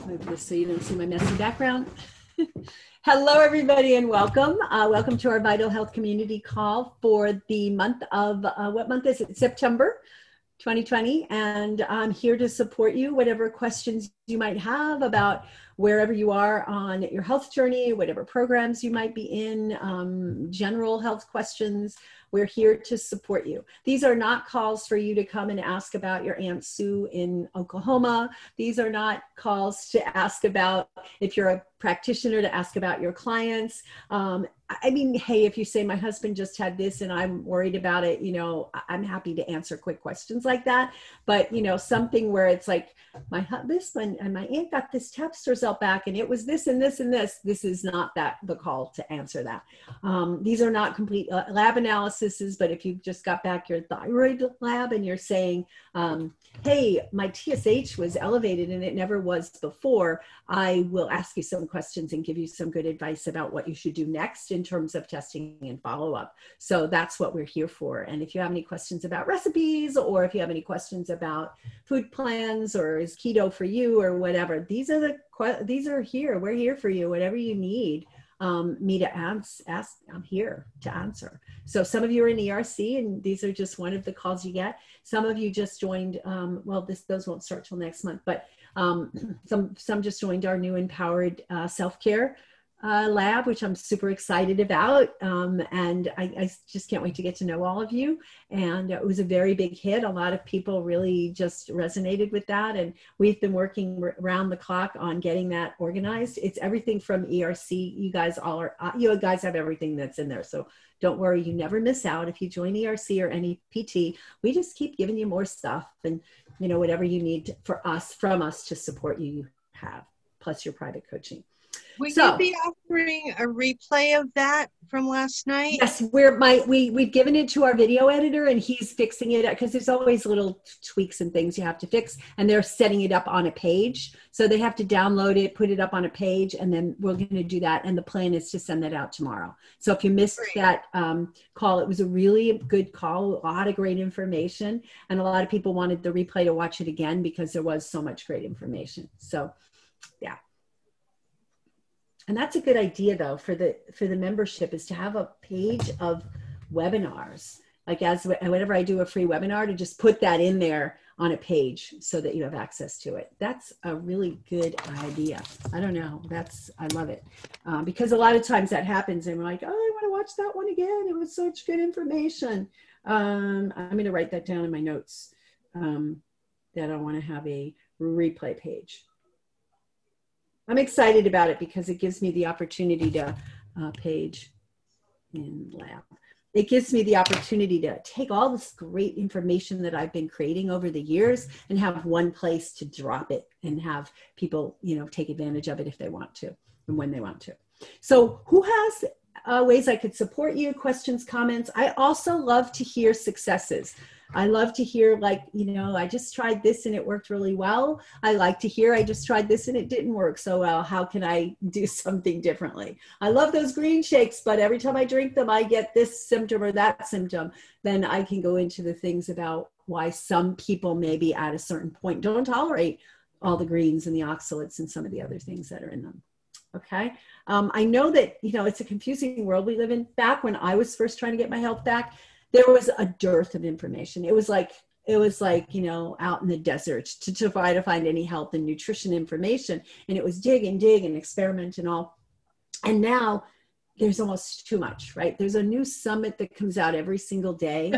move this so you don't see my messy background. Hello, everybody, and welcome. Welcome to our Vital Health Community Call for the month of, what month is it? September 2020. And I'm here to support you, whatever questions you might have about wherever you are on your health journey, whatever programs you might be in, general health questions. We're here to support you. These are not calls for you to come and ask about your Aunt Sue in Oklahoma. These are not calls to ask about, if you're a practitioner, to ask about your clients. I mean, hey, if you say my husband just had this and I'm worried about it, you know, I'm happy to answer quick questions like that. But, you know, something where it's like, my husband and my aunt got this test result back and it was this and this and this. This is not the call to answer that. These are not complete lab analyses, but if you just got back your thyroid lab and you're saying, hey, my TSH was elevated and it never was before, I will ask you some questions and give you some good advice about what you should do next in terms of testing and follow-up. So that's what we're here for. And if you have any questions about recipes, or if you have any questions about food plans, or is keto for you, or whatever, these are here. We're here for you. Whatever you need me to ask, I'm here to answer. So some of you are in ERC, and these are just one of the calls you get. Some of you just joined, those won't start till next month, but some just joined our new Empowered Self-Care lab, which I'm super excited about. And I just can't wait to get to know all of you. And it was a very big hit. A lot of people really just resonated with that. And we've been working around the clock on getting that organized. It's everything from ERC. You guys have everything that's in there. So don't worry, you never miss out. If you join ERC or any PT, we just keep giving you more stuff, and you know, whatever you need from us to support you, you have, plus your private coaching. Will you be offering a replay of that from last night? Yes, we've given it to our video editor, and he's fixing it, because there's always little tweaks and things you have to fix, and they're setting it up on a page. So they have to download it, put it up on a page, and then we're going to do that. And the plan is to send that out tomorrow. So if you missed that call, it was a really good call, a lot of great information, and a lot of people wanted the replay to watch it again because there was so much great information. So yeah. And that's a good idea, though, for the membership, is to have a page of webinars. Like whenever I do a free webinar, to just put that in there on a page so that you have access to it. That's a really good idea. I don't know. I love it. Because a lot of times that happens and we're like, oh, I want to watch that one again. It was such good information. I'm going to write that down in my notes, that I want to have a replay page. I'm excited about it because it gives me the opportunity to page in lab. It gives me the opportunity to take all this great information that I've been creating over the years and have one place to drop it and have people, you know, take advantage of it if they want to and when they want to. So who has ways I could support you? Questions, comments? I also love to hear successes. I love to hear, like, you know, I just tried this and it worked really well. I like to hear, I just tried this and it didn't work so well. How can I do something differently? I love those green shakes, but every time I drink them, I get this symptom or that symptom. Then I can go into the things about why some people maybe at a certain point don't tolerate all the greens and the oxalates and some of the other things that are in them. Okay. I know that, you know, it's a confusing world we live in. Back when I was first trying to get my health back, there was a dearth of information. It was like, you know, out in the desert to try to find any health and nutrition information. And it was dig and experiment and all. And now there's almost too much, right? There's a new summit that comes out every single day,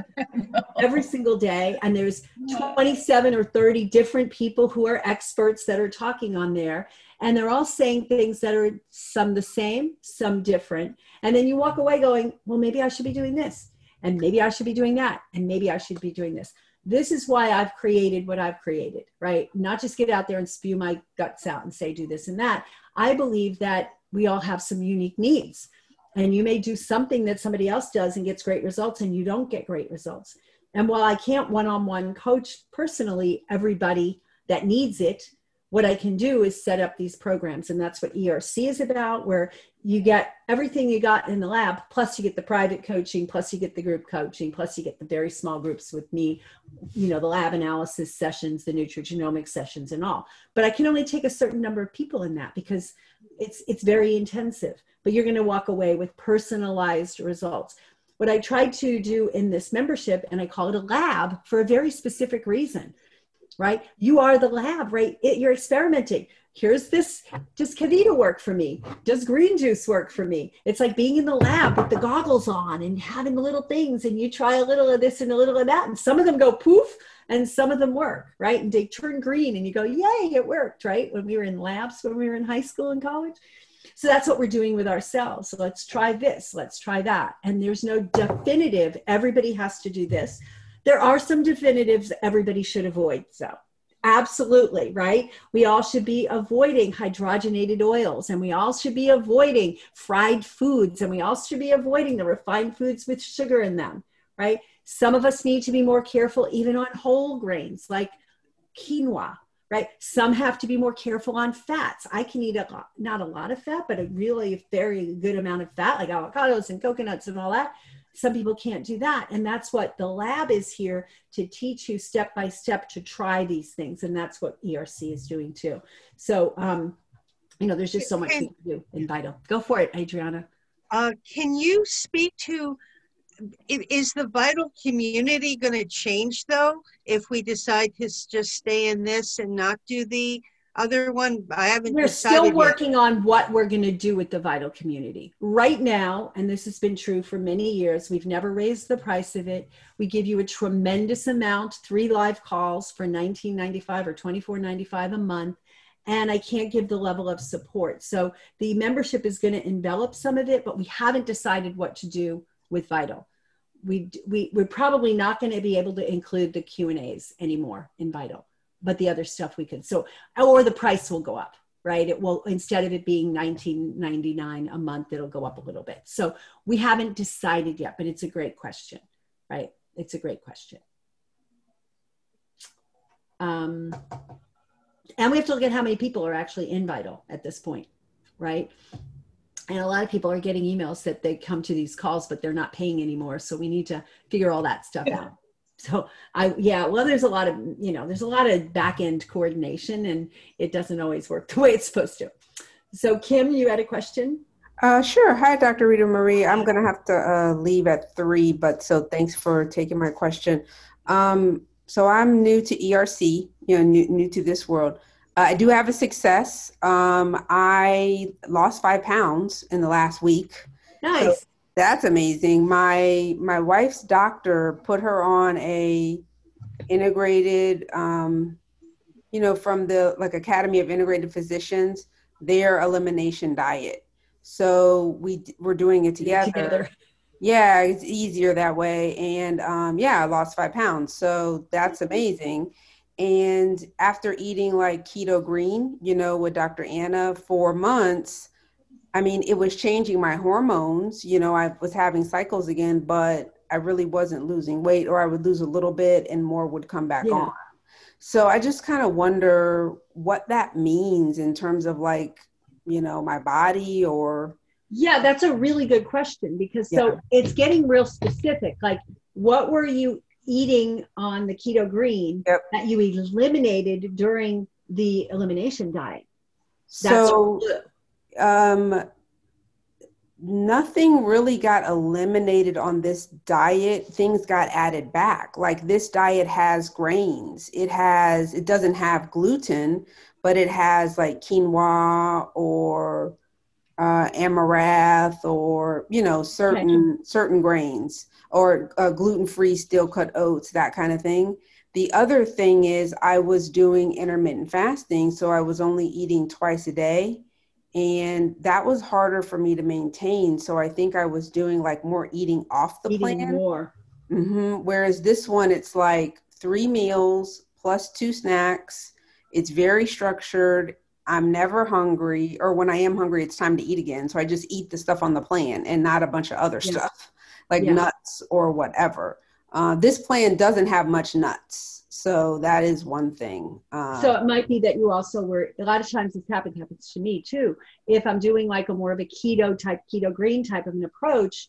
And there's 27 or 30 different people who are experts that are talking on there. And they're all saying things that are some the same, some different. And then you walk away going, well, maybe I should be doing this. And maybe I should be doing that. And maybe I should be doing this. This is why I've created what I've created, right? Not just get out there and spew my guts out and say, do this and that. I believe that we all have some unique needs. And you may do something that somebody else does and gets great results, and you don't get great results. And while I can't one-on-one coach personally everybody that needs it, what I can do is set up these programs. And that's what ERC is about, where you get everything you got in the lab, plus you get the private coaching, plus you get the group coaching, plus you get the very small groups with me, you know, the lab analysis sessions, the nutrigenomics sessions and all. But I can only take a certain number of people in that because it's very intensive, but you're going to walk away with personalized results. What I tried to do in this membership, and I call it a lab for a very specific reason, right? You are the lab, right? You're experimenting. Here's this, does Kavita work for me? Does green juice work for me? It's like being in the lab with the goggles on and having the little things, and you try a little of this and a little of that, and some of them go poof and some of them work, right? And they turn green and you go, yay, it worked, right? When we were in labs, when we were in high school and college. So that's what we're doing with ourselves. So let's try this, let's try that. And there's no definitive, everybody has to do this. There are some definitives everybody should avoid. So absolutely, right? We all should be avoiding hydrogenated oils, and we all should be avoiding fried foods, and we all should be avoiding the refined foods with sugar in them, right? Some of us need to be more careful even on whole grains like quinoa, right? Some have to be more careful on fats. I can eat not a lot of fat, but a really very good amount of fat, like avocados and coconuts and all that. Some people can't do that. And that's what the lab is here to teach you step by step to try these things. And that's what ERC is doing too. So, you know, there's just so much we can do in Vital. Go for it, Adriana. Can you speak to, is the Vital community going to change though, if we decide to just stay in this and not do the other one? I haven't We're decided still working on what we're going to do with the Vital community right now. And this has been true for many years. We've never raised the price of it. We give you a tremendous amount, 3 live calls for $19.95 or $24.95 a month. And I can't give the level of support. So the membership is going to envelop some of it, but we haven't decided what to do with Vital. We're probably not going to be able to include the Q&As anymore in Vital, but the other stuff we could. So, or the price will go up, right? It will, instead of it being $19.99 a month, it'll go up a little bit. So we haven't decided yet, but it's a great question, right? It's a great question. And we have to look at how many people are actually in Vital at this point, right? And a lot of people are getting emails that they come to these calls, but they're not paying anymore. So we need to figure all that stuff out. So well, there's a lot of, you know, there's a lot of back end coordination, and it doesn't always work the way it's supposed to. So Kim, you had a question? Sure. Hi, Dr. Rita Marie. I'm going to have to leave at 3, but so thanks for taking my question. So I'm new to ERC, you know, new to this world. I do have a success. I lost 5 pounds in the last week. Nice. So that's amazing. My wife's doctor put her on a integrated, you know, from the Academy of Integrated Physicians, their elimination diet. So we're doing it together. Yeah, it's easier that way. And I lost 5 pounds. So that's amazing. And after eating like keto green, you know, with Dr. Anna for months, I mean, it was changing my hormones. You know, I was having cycles again, but I really wasn't losing weight, or I would lose a little bit and more would come back on. So I just kind of wonder what that means in terms of like, you know, my body or. Yeah, that's a really good question, because so it's getting real specific. Like, what were you eating on the keto green that you eliminated during the elimination diet? So nothing really got eliminated on this diet. Things got added back. Like, this diet has grains. It doesn't have gluten, but it has like quinoa or amaranth, or, you know, certain grains, or gluten-free steel cut oats, that kind of thing. The other thing is I was doing intermittent fasting, so I was only eating twice a day, and that was harder for me to maintain. So I think I was doing like more eating off the plan. More. Whereas this one, it's like 3 meals plus 2 snacks. It's very structured. I'm never hungry, or when I am hungry, it's time to eat again. So I just eat the stuff on the plan and not a bunch of other stuff like nuts or whatever. This plan doesn't have much nuts. So that is one thing. So it might be that you also were, a lot of times this happens to me too. If I'm doing like a more of a keto green type of an approach,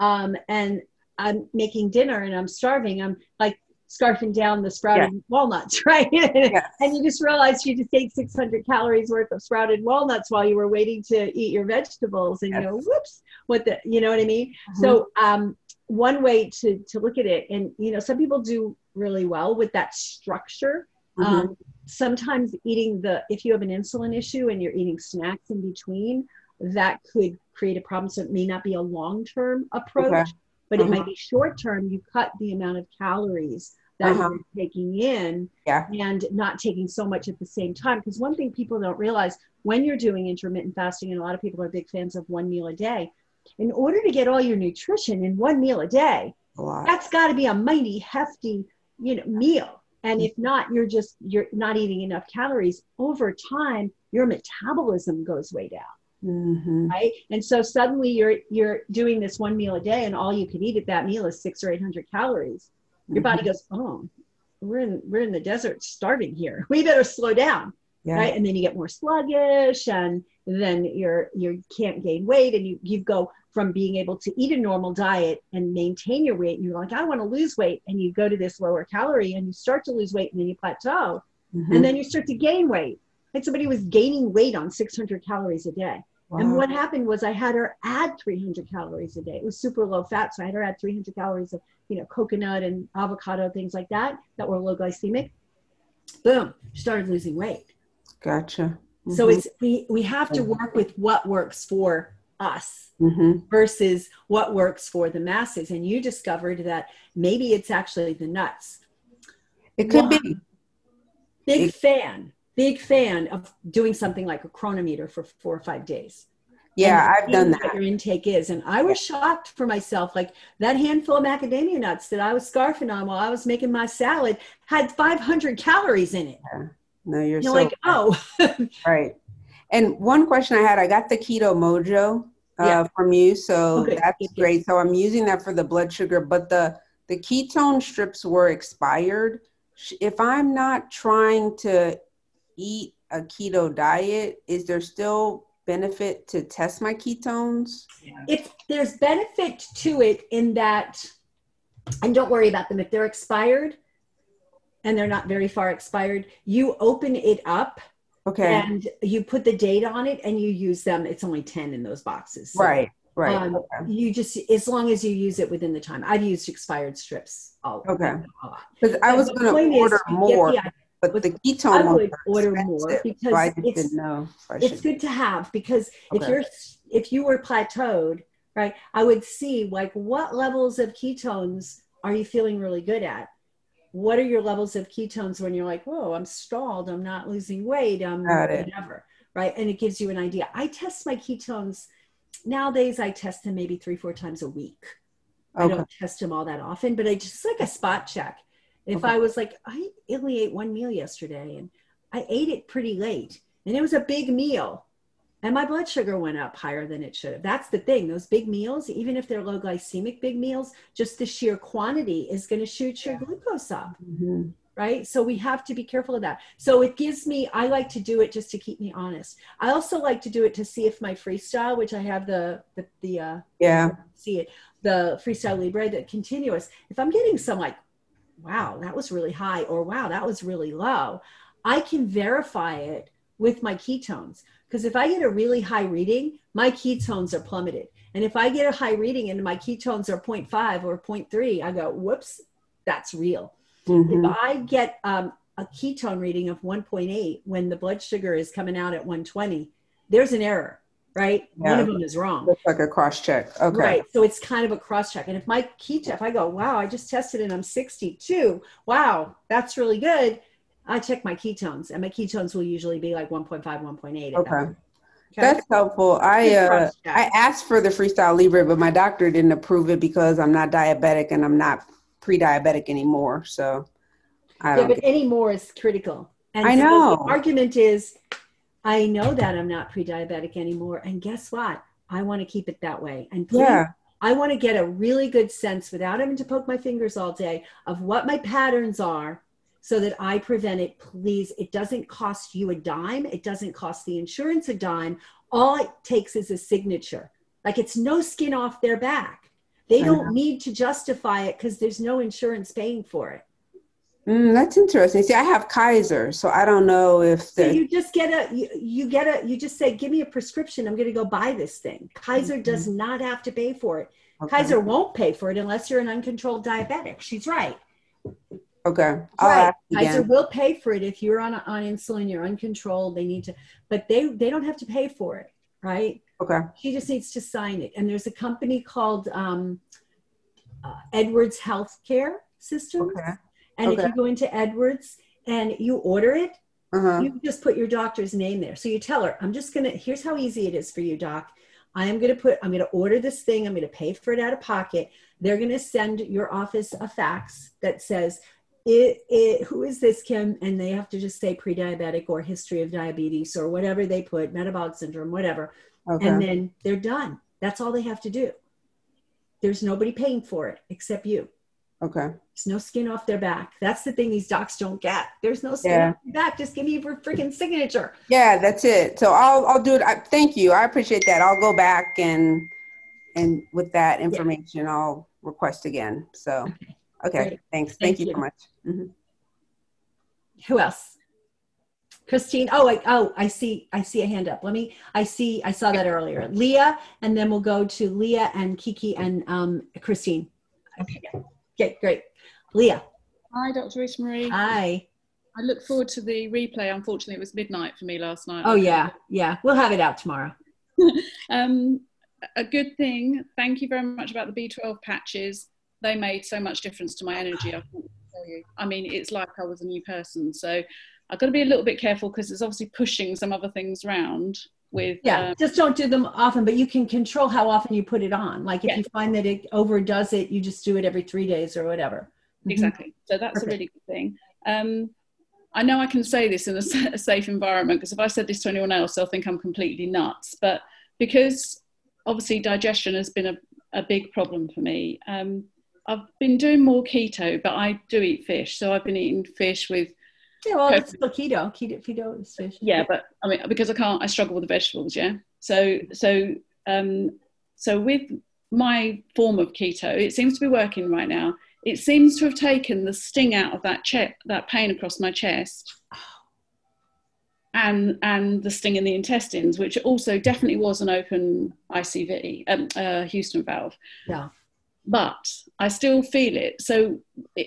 and I'm making dinner and I'm starving, I'm like scarfing down the sprouted walnuts, right? Yes. And you just realize you just ate 600 calories worth of sprouted walnuts while you were waiting to eat your vegetables, and you go, whoops, you know what I mean? Mm-hmm. So one way to look at it, and some people do really well with that structure. Mm-hmm. Sometimes if you have an insulin issue and you're eating snacks in between, that could create a problem. So it may not be a long-term approach, but it might be short-term. You cut the amount of calories that you're taking in and not taking so much at the same time. Because one thing people don't realize when you're doing intermittent fasting, and a lot of people are big fans of one meal a day, in order to get all your nutrition in one meal a day, that's got to be a mighty hefty, meal. And if not, you're not eating enough calories. Over time, your metabolism goes way down. Mm-hmm. Right. And so suddenly you're doing this one meal a day, and all you can eat at that meal is 600 or 800 calories. Your body goes, oh, we're in the desert starving here. We better slow down. Yeah. Right. And then you get more sluggish, and then you can't gain weight, and you go from being able to eat a normal diet and maintain your weight. And you're like, I want to lose weight. And you go to this lower calorie and you start to lose weight, and then you plateau. Mm-hmm. And then you start to gain weight. And somebody was gaining weight on 600 calories a day. Wow. And what happened was I had her add 300 calories a day. It was super low fat. So I had her add 300 calories of, coconut and avocado, things like that were low glycemic. Boom, she started losing weight. Gotcha. Mm-hmm. So we have to work with what works for us versus what works for the masses. And you discovered that maybe it's actually the nuts. It could be. Big fan of doing something like a chronometer for 4 or 5 days. Yeah, I've done that. What your intake is. And I was shocked for myself. Like that handful of macadamia nuts that I was scarfing on while I was making my salad had 500 calories in it. Yeah. No, you're so like, oh. Right. And one question I had, I got the Keto Mojo from you. So that's great. So I'm using that for the blood sugar, but the ketone strips were expired. If I'm not trying to eat a keto diet, is there still benefit to test my ketones? There's benefit to it in that, and don't worry about them if they're expired and they're not very far expired. You open it up and you put the date on it and you use them. It's only 10 in those boxes. So, right. You just, as long as you use it within the time. I've used expired strips a lot. Because I was going to order more. But the ketone I would order more because it's good to have, because if you were plateaued, right, I would see like what levels of ketones are you feeling really good at? What are your levels of ketones when you're like, whoa, I'm stalled, I'm not losing weight, whatever, right? And it gives you an idea. I test my ketones nowadays. I test them maybe 3-4 times a week. I don't test them all that often, but I just like a spot check. If I was like, I only ate one meal yesterday and I ate it pretty late and it was a big meal and my blood sugar went up higher than it should have. That's the thing. Those big meals, even if they're low glycemic big meals, just the sheer quantity is going to shoot your glucose up, right? So we have to be careful of that. So it gives me, I like to do it just to keep me honest. I also like to do it to see if my Freestyle, which I have the Freestyle Libre, the continuous, if I'm getting some like, wow, that was really high, or wow, that was really low, I can verify it with my ketones. Because if I get a really high reading, my ketones are plummeted. And if I get a high reading and my ketones are 0.5 or 0.3, I go, whoops, that's real. If I get a ketone reading of 1.8 when the blood sugar is coming out at 120, there's an error. Right? Yeah. One of them is wrong. It's like a cross check. Okay. Right. So it's kind of a cross check. And if my keto, if I go, wow, I just tested and I'm 62. Wow, that's really good. I check my ketones, and my ketones will usually be like 1.5, 1.8. Okay. That's helpful. I asked for the Freestyle Libre, but my doctor didn't approve it because I'm not diabetic and I'm not pre-diabetic anymore. So but any more is critical. And I know. So the argument is, I know that I'm not pre-diabetic anymore. And guess what? I want to keep it that way. And I want to get a really good sense without having to poke my fingers all day of what my patterns are so that I prevent it. Please, it doesn't cost you a dime. It doesn't cost the insurance a dime. All it takes is a signature. Like, it's no skin off their back. They don't need to justify it because there's no insurance paying for it. That's interesting. See, I have Kaiser, so I don't know if So you just get you just say, give me a prescription. I'm going to go buy this thing. Kaiser does not have to pay for it. Okay. Kaiser won't pay for it unless you're an uncontrolled diabetic. She's right. Okay. Right. Kaiser will pay for it if you're on insulin, you're uncontrolled. They need to, but they don't have to pay for it, right? Okay. She just needs to sign it. And there's a company called Edwards Healthcare Systems. Okay. And if you go into Edwards and you order it, you just put your doctor's name there. So you tell her, here's how easy it is for you, doc. I'm going to order this thing. I'm going to pay for it out of pocket. They're going to send your office a fax that says, who is this, Kim? And they have to just say pre-diabetic or history of diabetes or whatever they put, metabolic syndrome, whatever. Okay. And then they're done. That's all they have to do. There's nobody paying for it except you. Okay. There's no skin off their back. That's the thing these docs don't get. There's no skin off your back. Just give me your freaking signature. Yeah, that's it. So I'll do it. Thank you. I appreciate that. I'll go back and with that information, I'll request again. So, okay. Thanks. Thank you so much. Mm-hmm. Who else? Christine. I see a hand up. I saw that earlier. Leah, and then we'll go to Leah and Kiki and Christine. Okay, great. Leah. Hi, Dr. Ishmarie. Hi. I look forward to the replay. Unfortunately, it was midnight for me last night. Oh, yeah. We'll have it out tomorrow. A good thing. Thank you very much about the B12 patches. They made so much difference to my energy, I can't tell you. I mean, it's like I was a new person. So I've got to be a little bit careful because it's obviously pushing some other things around. Just don't do them often, but you can control how often you put it on. Like if you find that it overdoes it, you just do it every 3 days or whatever. Exactly. So that's a really good thing. I know I can say this in a safe environment because if I said this to anyone else, they'll think I'm completely nuts. But because obviously digestion has been a big problem for me, I've been doing more keto, but I do eat fish. So I've been eating fish with it's still keto. Keto is fish. Yeah, but I mean, because I struggle with the vegetables. Yeah. So with my form of keto, it seems to be working right now. It seems to have taken the sting out of that pain across my chest, and the sting in the intestines, which also definitely was an open ICV, Houston valve. Yeah. But I still feel it. So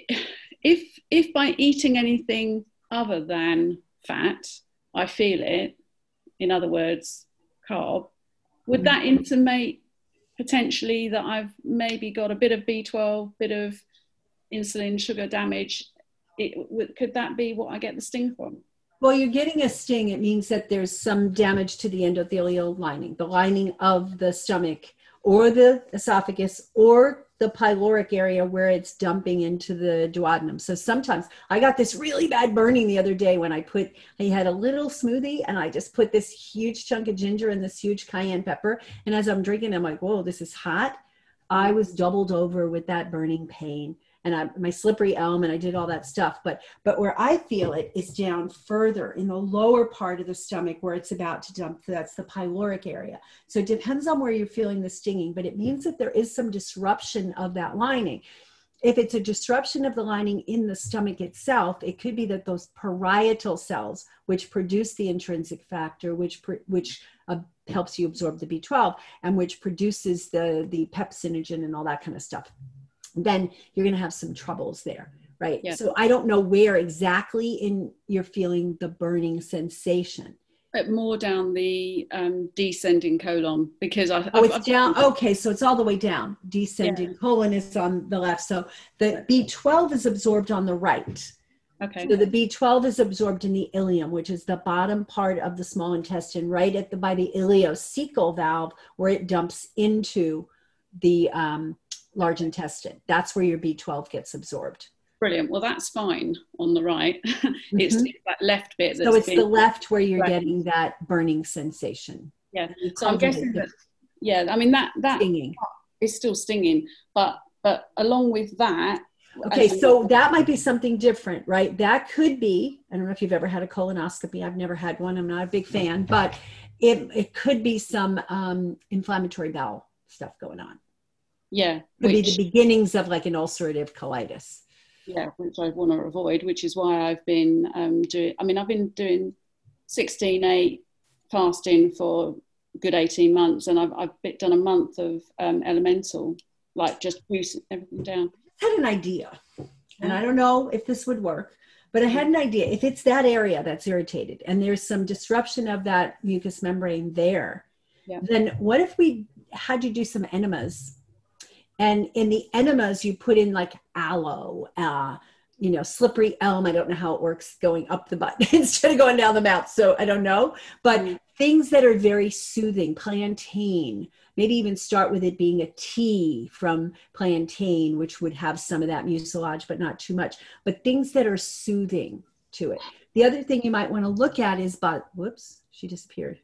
if by eating anything other than fat, I feel it, in other words, carb, would that intimate potentially that I've maybe got a bit of B12, bit of insulin, sugar damage? Could that be what I get the sting from? Well, you're getting a sting. It means that there's some damage to the endothelial lining, the lining of the stomach or the esophagus or the pyloric area where it's dumping into the duodenum. So sometimes I got this really bad burning the other day when I had a little smoothie and I just put this huge chunk of ginger and this huge cayenne pepper. And as I'm drinking, I'm like, whoa, this is hot. I was doubled over with that burning pain. And my slippery elm, and I did all that stuff. But where I feel it is down further in the lower part of the stomach where it's about to dump. That's the pyloric area. So it depends on where you're feeling the stinging, but it means that there is some disruption of that lining. If it's a disruption of the lining in the stomach itself, it could be that those parietal cells, which produce the intrinsic factor, which helps you absorb the B12, and which produces the pepsinogen and all that kind of stuff, then you're going to have some troubles there, right? Yeah. So I don't know where exactly you're feeling the burning sensation. But more down the descending colon, because it's down. Okay, so it's all the way down. Descending colon is on the left. So the B12 is absorbed on the right. Okay. So the B12 is absorbed in the ileum, which is the bottom part of the small intestine, right by the ileocecal valve, where it dumps into the large intestine. That's where your B12 gets absorbed. Brilliant. Well, that's fine on the right. It's that left bit. So it's the left where you're getting that burning sensation. Yeah. So I'm guessing that. Yeah. I mean that stinging. it's still stinging. But along with that. Okay, so that might be something different, right? That could be, I don't know if you've ever had a colonoscopy. I've never had one. I'm not a big fan, but it could be some inflammatory bowel stuff going on. Yeah. Could be the beginnings of like an ulcerative colitis. Yeah, which I want to avoid, which is why I've been I've been doing 16/8 fasting for a good 18 months, and I've done a month of elemental, like just reducing everything down. Had an idea, and I don't know if this would work, but I had an idea. If it's that area that's irritated and there's some disruption of that mucous membrane there, then what if we had you do some enemas? And in the enemas, you put in like aloe, slippery elm. I don't know how it works going up the butt instead of going down the mouth. So I don't know, but things that are very soothing, plantain, maybe even start with it being a tea from plantain, which would have some of that mucilage, but not too much, but things that are soothing to it. The other thing you might want to look at is, whoops, she disappeared.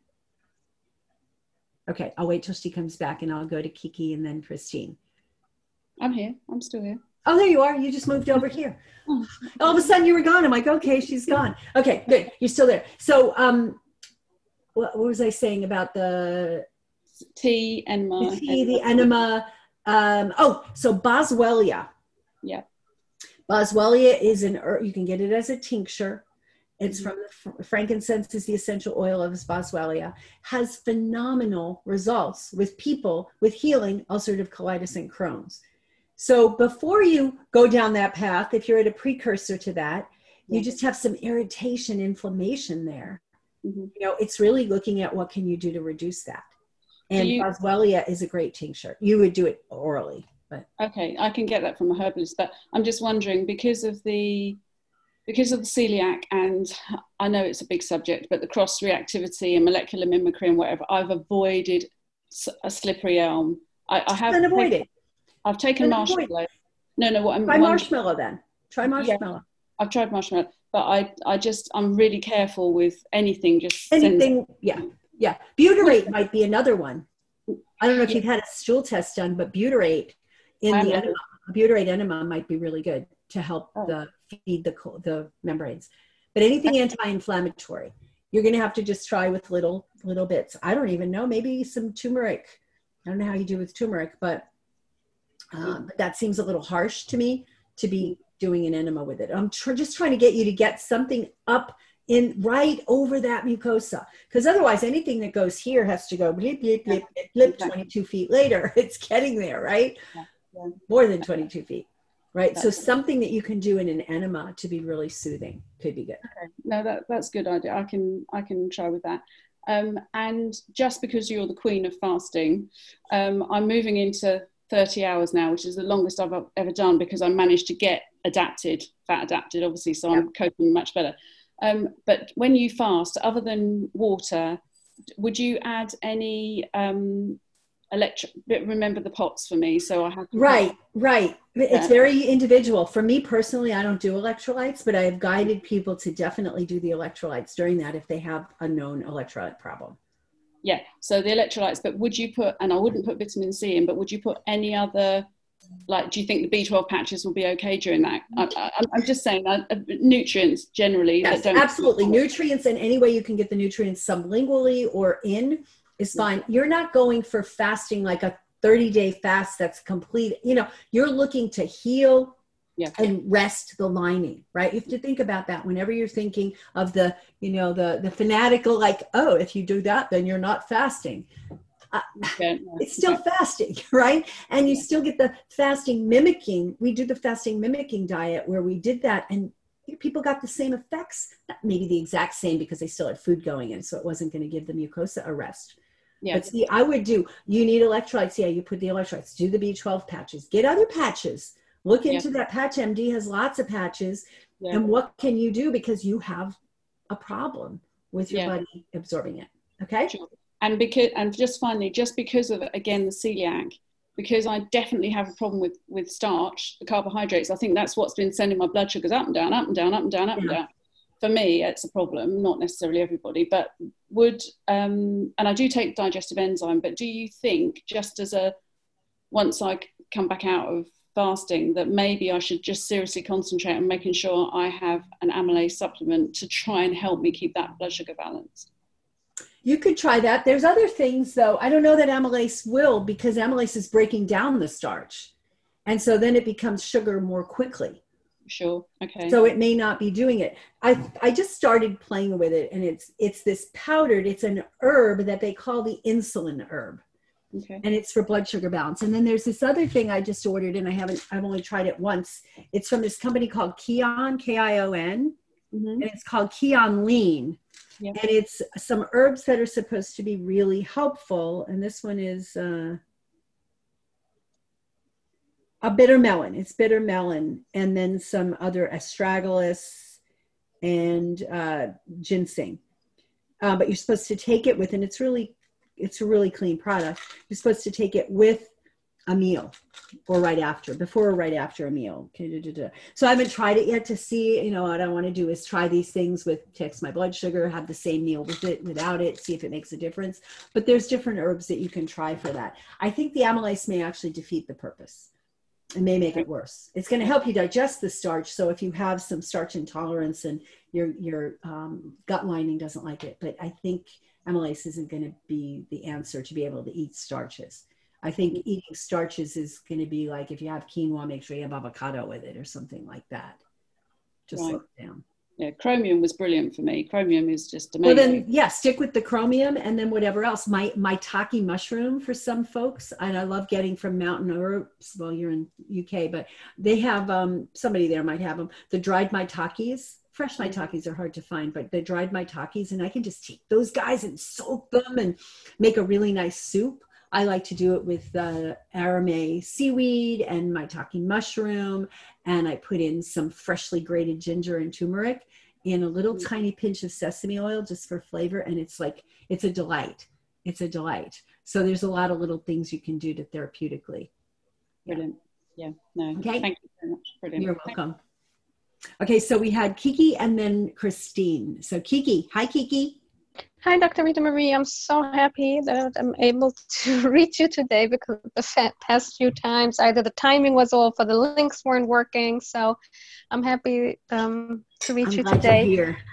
Okay, I'll wait till she comes back and I'll go to Kiki and then Christine. I'm here. I'm still here. Oh, there you are. You just moved over here. All of a sudden you were gone. I'm like, okay, she's gone. Okay, good. You're still there. So what was I saying about the tea, enema? The tea, the enema. So boswellia. Yeah. Boswellia is an herb. You can get it as a tincture. It's from the frankincense is the essential oil of boswellia. Has phenomenal results with people with healing ulcerative colitis and Crohn's. So before you go down that path, if you're at a precursor to that, you just have some irritation, inflammation there. It's really looking at what can you do to reduce that. And boswellia is a great tincture. You would do it orally. But okay, I can get that from a herbalist, but I'm just wondering because of the celiac, and I know it's a big subject, but the cross reactivity and molecular mimicry and whatever, I've avoided a slippery elm. I have avoided. I've taken marshmallow. Try marshmallow then. Try marshmallow. Yeah, I've tried marshmallow, but I'm really careful with anything. Yeah. Butyrate might be another one. I don't know if you've had a stool test done, but butyrate butyrate enema might be really good to help feed the membranes. But anything anti-inflammatory, you're going to have to just try with little bits. I don't even know, maybe some turmeric. I don't know how you do with turmeric, but that seems a little harsh to me to be doing an enema with it. I'm just trying to get you to get something up in right over that mucosa, because otherwise anything that goes here has to go blip, blip, blip, blip, blip, 22 feet later. It's getting there, right? Yeah. More than 22 feet, right? So something that you can do in an enema to be really soothing could be good. Okay. No, that's a good idea. I can try with that. And just because you're the queen of fasting, I'm moving into 30 hours now, which is the longest I've ever done, because I managed to get fat adapted, obviously, so I'm coping much better. But when you fast, other than water, would you add any remember the pots for me, so I have to right it's very individual. For me personally, I don't do electrolytes, but I have guided people to definitely do the electrolytes during that if they have a known electrolyte problem. Yeah, so the electrolytes, but would you put, and I wouldn't put vitamin C in, but would you put any other, like, do you think the B12 patches will be okay during that? I'm just saying, nutrients generally. Yes, absolutely. Nutrients, and any way you can get the nutrients sublingually or in is fine. You're not going for fasting like a 30-day fast that's complete. You're looking to heal and rest the lining, right? You have to think about that whenever you're thinking of the fanatical, like, oh, if you do that, then you're not fasting. It's still fasting, right? And you still get the fasting mimicking. We do the fasting mimicking diet where we did that, and people got the same effects, not maybe the exact same because they still had food going in, so it wasn't going to give the mucosa a rest. Yeah. But see, you need electrolytes. Yeah, you put the electrolytes, do the B12 patches, get other patches. Look into that patch. MD has lots of patches. Yeah. And what can you do? Because you have a problem with your body absorbing it. Okay. Sure. And just finally, just because of, again, the celiac, because I definitely have a problem with starch, the carbohydrates, I think that's what's been sending my blood sugars up and down, up and down, up and down, up and down. For me, it's a problem, not necessarily everybody, but and I do take digestive enzyme, but do you think, just as a once I come back out of fasting, that maybe I should just seriously concentrate on making sure I have an amylase supplement to try and help me keep that blood sugar balance. You could try that. There's other things though. I don't know that amylase will, because amylase is breaking down the starch. And so then it becomes sugar more quickly. Sure. Okay. So it may not be doing it. I just started playing with it, and it's this powdered, it's an herb that they call the insulin herb. Okay. And it's for blood sugar balance. And then there's this other thing I just ordered, and I've only tried it once. It's from this company called Kion, Kion, and it's called Kion Lean. Yep. And it's some herbs that are supposed to be really helpful. And this one is a bitter melon. It's bitter melon, and then some other astragalus and ginseng. But you're supposed to take it with, and it's a really clean product. You're supposed to take it with a meal, or right after, before or right after a meal. So I haven't tried it yet to see, what I want to do is try these things with, text my blood sugar, have the same meal with it, without it, see if it makes a difference. But there's different herbs that you can try for that. I think the amylase may actually defeat the purpose. It may make it worse. It's going to help you digest the starch. So if you have some starch intolerance and your gut lining doesn't like it, but I think amylase isn't going to be the answer to be able to eat starches. I think eating starches is going to be like, if you have quinoa, make sure you have avocado with it or something like that. Just slow it down. Yeah, chromium was brilliant for me. Chromium is just amazing. Well, then, yeah, stick with the chromium, and then whatever else. My maitake mushroom for some folks, and I love getting from Mountain Herbs. Well, you're in UK, but they have, somebody there might have them, the dried maitakes. Fresh maitakes are hard to find, but the dried maitakes, and I can just take those guys and soak them and make a really nice soup. I like to do it with arame seaweed and maitake mushroom, and I put in some freshly grated ginger and turmeric and a little tiny pinch of sesame oil just for flavor, and it's a delight. It's a delight. So there's a lot of little things you can do to therapeutically. Brilliant. Yeah. No. Okay. Thank you very much. Brilliant. You're welcome. Okay, so we had Kiki and then Christine. So Kiki, hi Kiki. Hi, Dr. Rita Marie. I'm so happy that I'm able to reach you today, because the past few times either the timing was off or the links weren't working. So I'm happy to reach you today. You're here.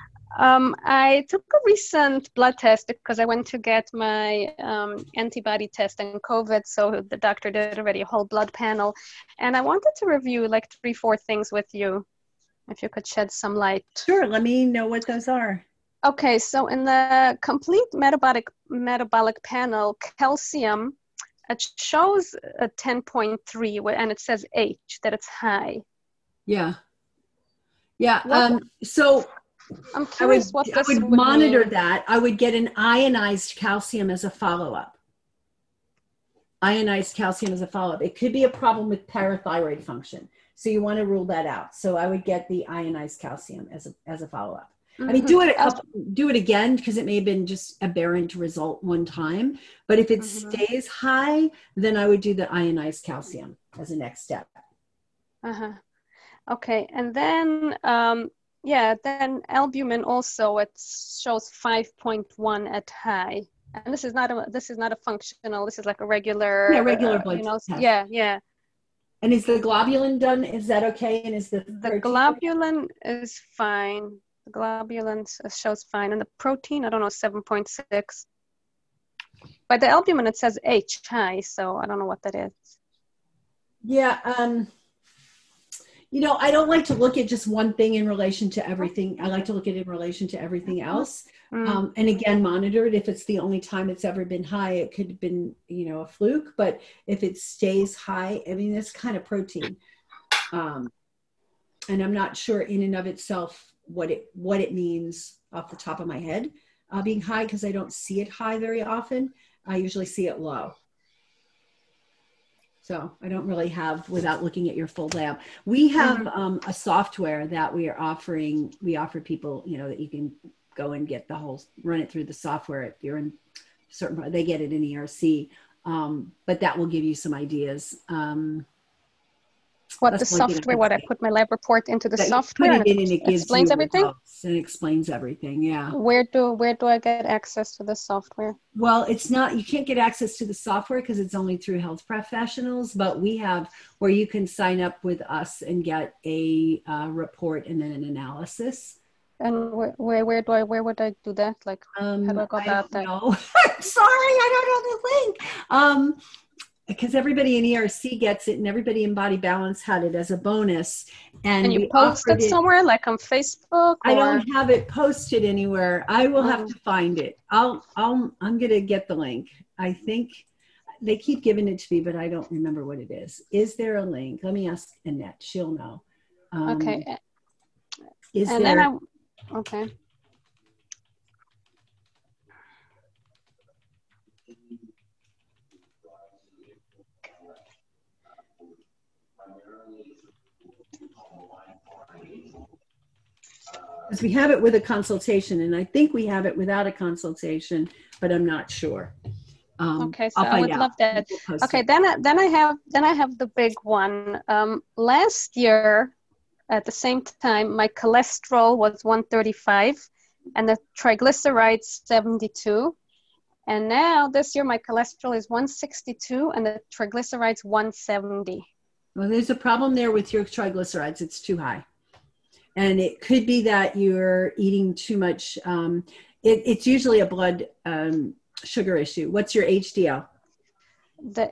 I took a recent blood test because I went to get my antibody test on COVID. So the doctor did already a whole blood panel. And I wanted to review like 3-4 things with you, if you could shed some light. Sure, let me know what those are. Okay, so in the complete metabolic panel, calcium, it shows a 10.3, and it says H, that it's high. Yeah. Yeah. So I'm curious what this I would monitor mean. that. I would get an ionized calcium as a follow-up. Ionized calcium as a follow-up. It could be a problem with parathyroid function. So you want to rule that out. So I would get the ionized calcium as a follow-up. I mean, do it again, because it may have been just aberrant result one time. But if it stays high, then I would do the ionized calcium as a next step. Okay, and then then albumin also, it shows 5.1 at high, and this is not a functional. This is like a regular blood test. Yeah. And is the globulin done? Is that okay? And is the globulin is fine. The globulin shows fine. And the protein, I don't know, 7.6. By the albumin, it says H high, so I don't know what that is. Yeah. I don't like to look at just one thing in relation to everything. I like to look at it in relation to everything else. And again, monitor it. If it's the only time it's ever been high, it could have been, a fluke. But if it stays high, I mean, that's kind of protein. And I'm not sure in and of itself what it means off the top of my head, being high, because I don't see it high very often. I usually see it low. So I don't really have, without looking at your full lab. We have a software that we offer people, that you can go and get run it through the software. If you're in certain, they get it in ERC, but that will give you some ideas. What That's the one thing I software, can what I say. put my lab report into the That you software put and it in and it gives explains you everything? results and explains everything. Yeah. Where do I get access to the software? Well, it's not, you can't get access to the software because it's only through health professionals, but we have where you can sign up with us and get a report and then an analysis. And where would I do that? Like, how do I go I about don't that? know. I'm sorry, I don't know the link. Because everybody in ERC gets it and everybody in Body Balance had it as a bonus. And you we post offered it somewhere, like on Facebook? I Or? don't have it posted anywhere. I will have Oh. to find it. I'm going to get the link. I think they keep giving it to me, but I don't remember what it is. Is there a link? Let me ask Annette. She'll know. Okay. Is And there? then okay. Because we have it with a consultation, and I think we have it without a consultation, but I'm not sure. Okay, so I'll I find would out. love that. We'll post Okay, it. then I have the big one. Last year, at the same time, my cholesterol was 135, and the triglycerides 72. And now this year, my cholesterol is 162, and the triglycerides 170. Well, there's a problem there with your triglycerides. It's too high. And it could be that you're eating too much. It's usually a blood sugar issue. What's your HDL? The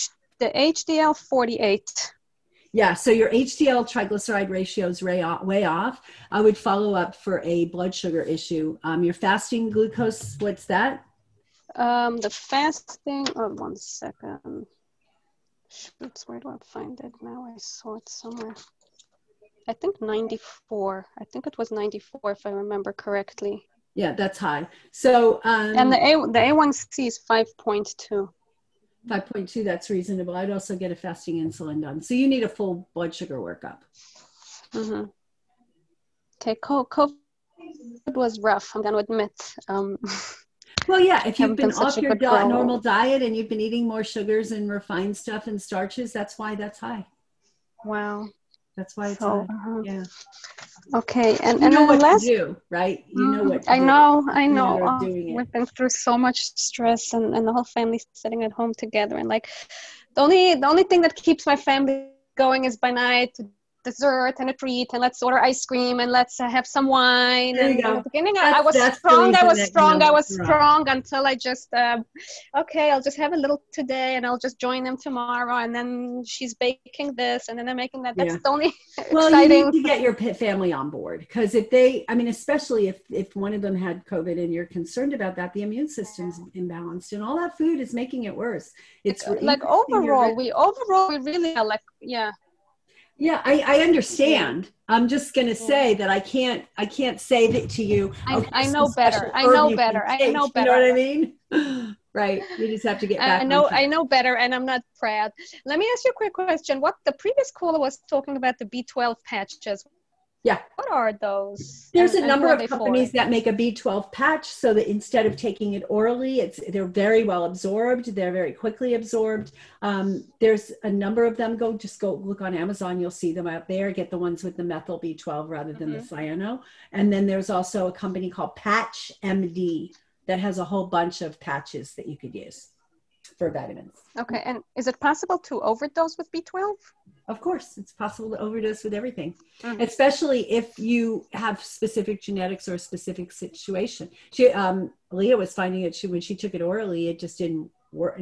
HDL 48. Yeah, so your HDL triglyceride ratio is way off. I would follow up for a blood sugar issue. Your fasting glucose, what's that? The fasting, oh, 1 second. Shoots, where do I find it now? I saw it somewhere. I think 94. I think it was 94 if I remember correctly. Yeah, that's high. So and the A1C is 5.2. 5.2, that's reasonable. I'd also get a fasting insulin done. So you need a full blood sugar workup. Mm-hmm. Okay, COVID was rough, I'm going to admit. Well, yeah, if you've been off your girl. normal diet and you've been eating more sugars and refined stuff and starches, that's why that's high. Wow. That's why it's high. Yeah. Okay, and you know then what to do, right? You know what to I do. know. Doing it. We've been through so much stress, and the whole family's sitting at home together, and like the only thing that keeps my family going is by night dessert and a treat, and let's order ice cream and let's have some wine. There you and go. in the beginning I was strong until I just okay, I'll just have a little today and I'll just join them tomorrow, and then she's baking this and then I'm making that. That's the only well exciting. You need to get your family on board, because if they, I mean, especially if one of them had COVID and you're concerned about that, the immune system's imbalanced and all that food is making it worse. It's like overall we really are like Yeah, I understand. I'm just going to say that I can't say that to you. I know better. I know better. You know what I mean? Right. You just have to get back. I know better, and I'm not proud. Let me ask you a quick question. What the previous caller was talking about, the B12 patches. Yeah. What are those? There's a number of companies that make a B12 patch so that instead of taking it orally, they're very well absorbed. They're very quickly absorbed. There's a number of them. Just go look on Amazon. You'll see them out there. Get the ones with the methyl B12 rather than the cyano. And then there's also a company called Patch MD that has a whole bunch of patches that you could use for vitamins. Okay. And is it possible to overdose with B12? Of course, it's possible to overdose with everything, especially if you have specific genetics or a specific situation. Leah was finding it when she took it orally, it just didn't work.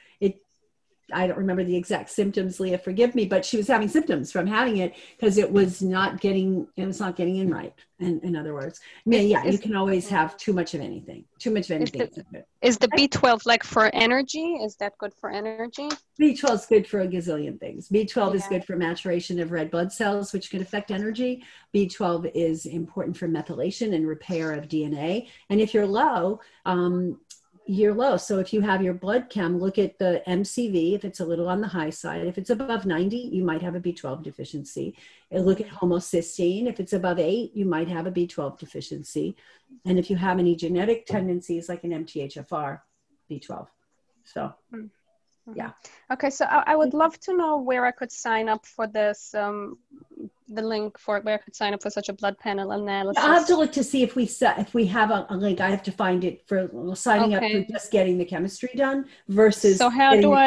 I don't remember the exact symptoms, Leah, forgive me, but she was having symptoms from having it because it was not getting in right. In other words, you can always have too much of anything. Too much of anything. Is the B12 like for energy? Is that good for energy? B12 is good for a gazillion things. B12 is good for maturation of red blood cells, which can affect energy. B12 is important for methylation and repair of DNA. And if you're low, you're low. So if you have your blood chem, look at the MCV. If it's a little on the high side, if it's above 90, you might have a B12 deficiency. And look at homocysteine. If it's above 8, you might have a B12 deficiency. And if you have any genetic tendencies like an MTHFR, B12. So Yeah. Okay, so I would love to know where I could sign up for this, the link for where I could sign up for such a blood panel analysis. I'll have to look to see if we have a link. I have to find it for signing up for just getting the chemistry done versus. So how could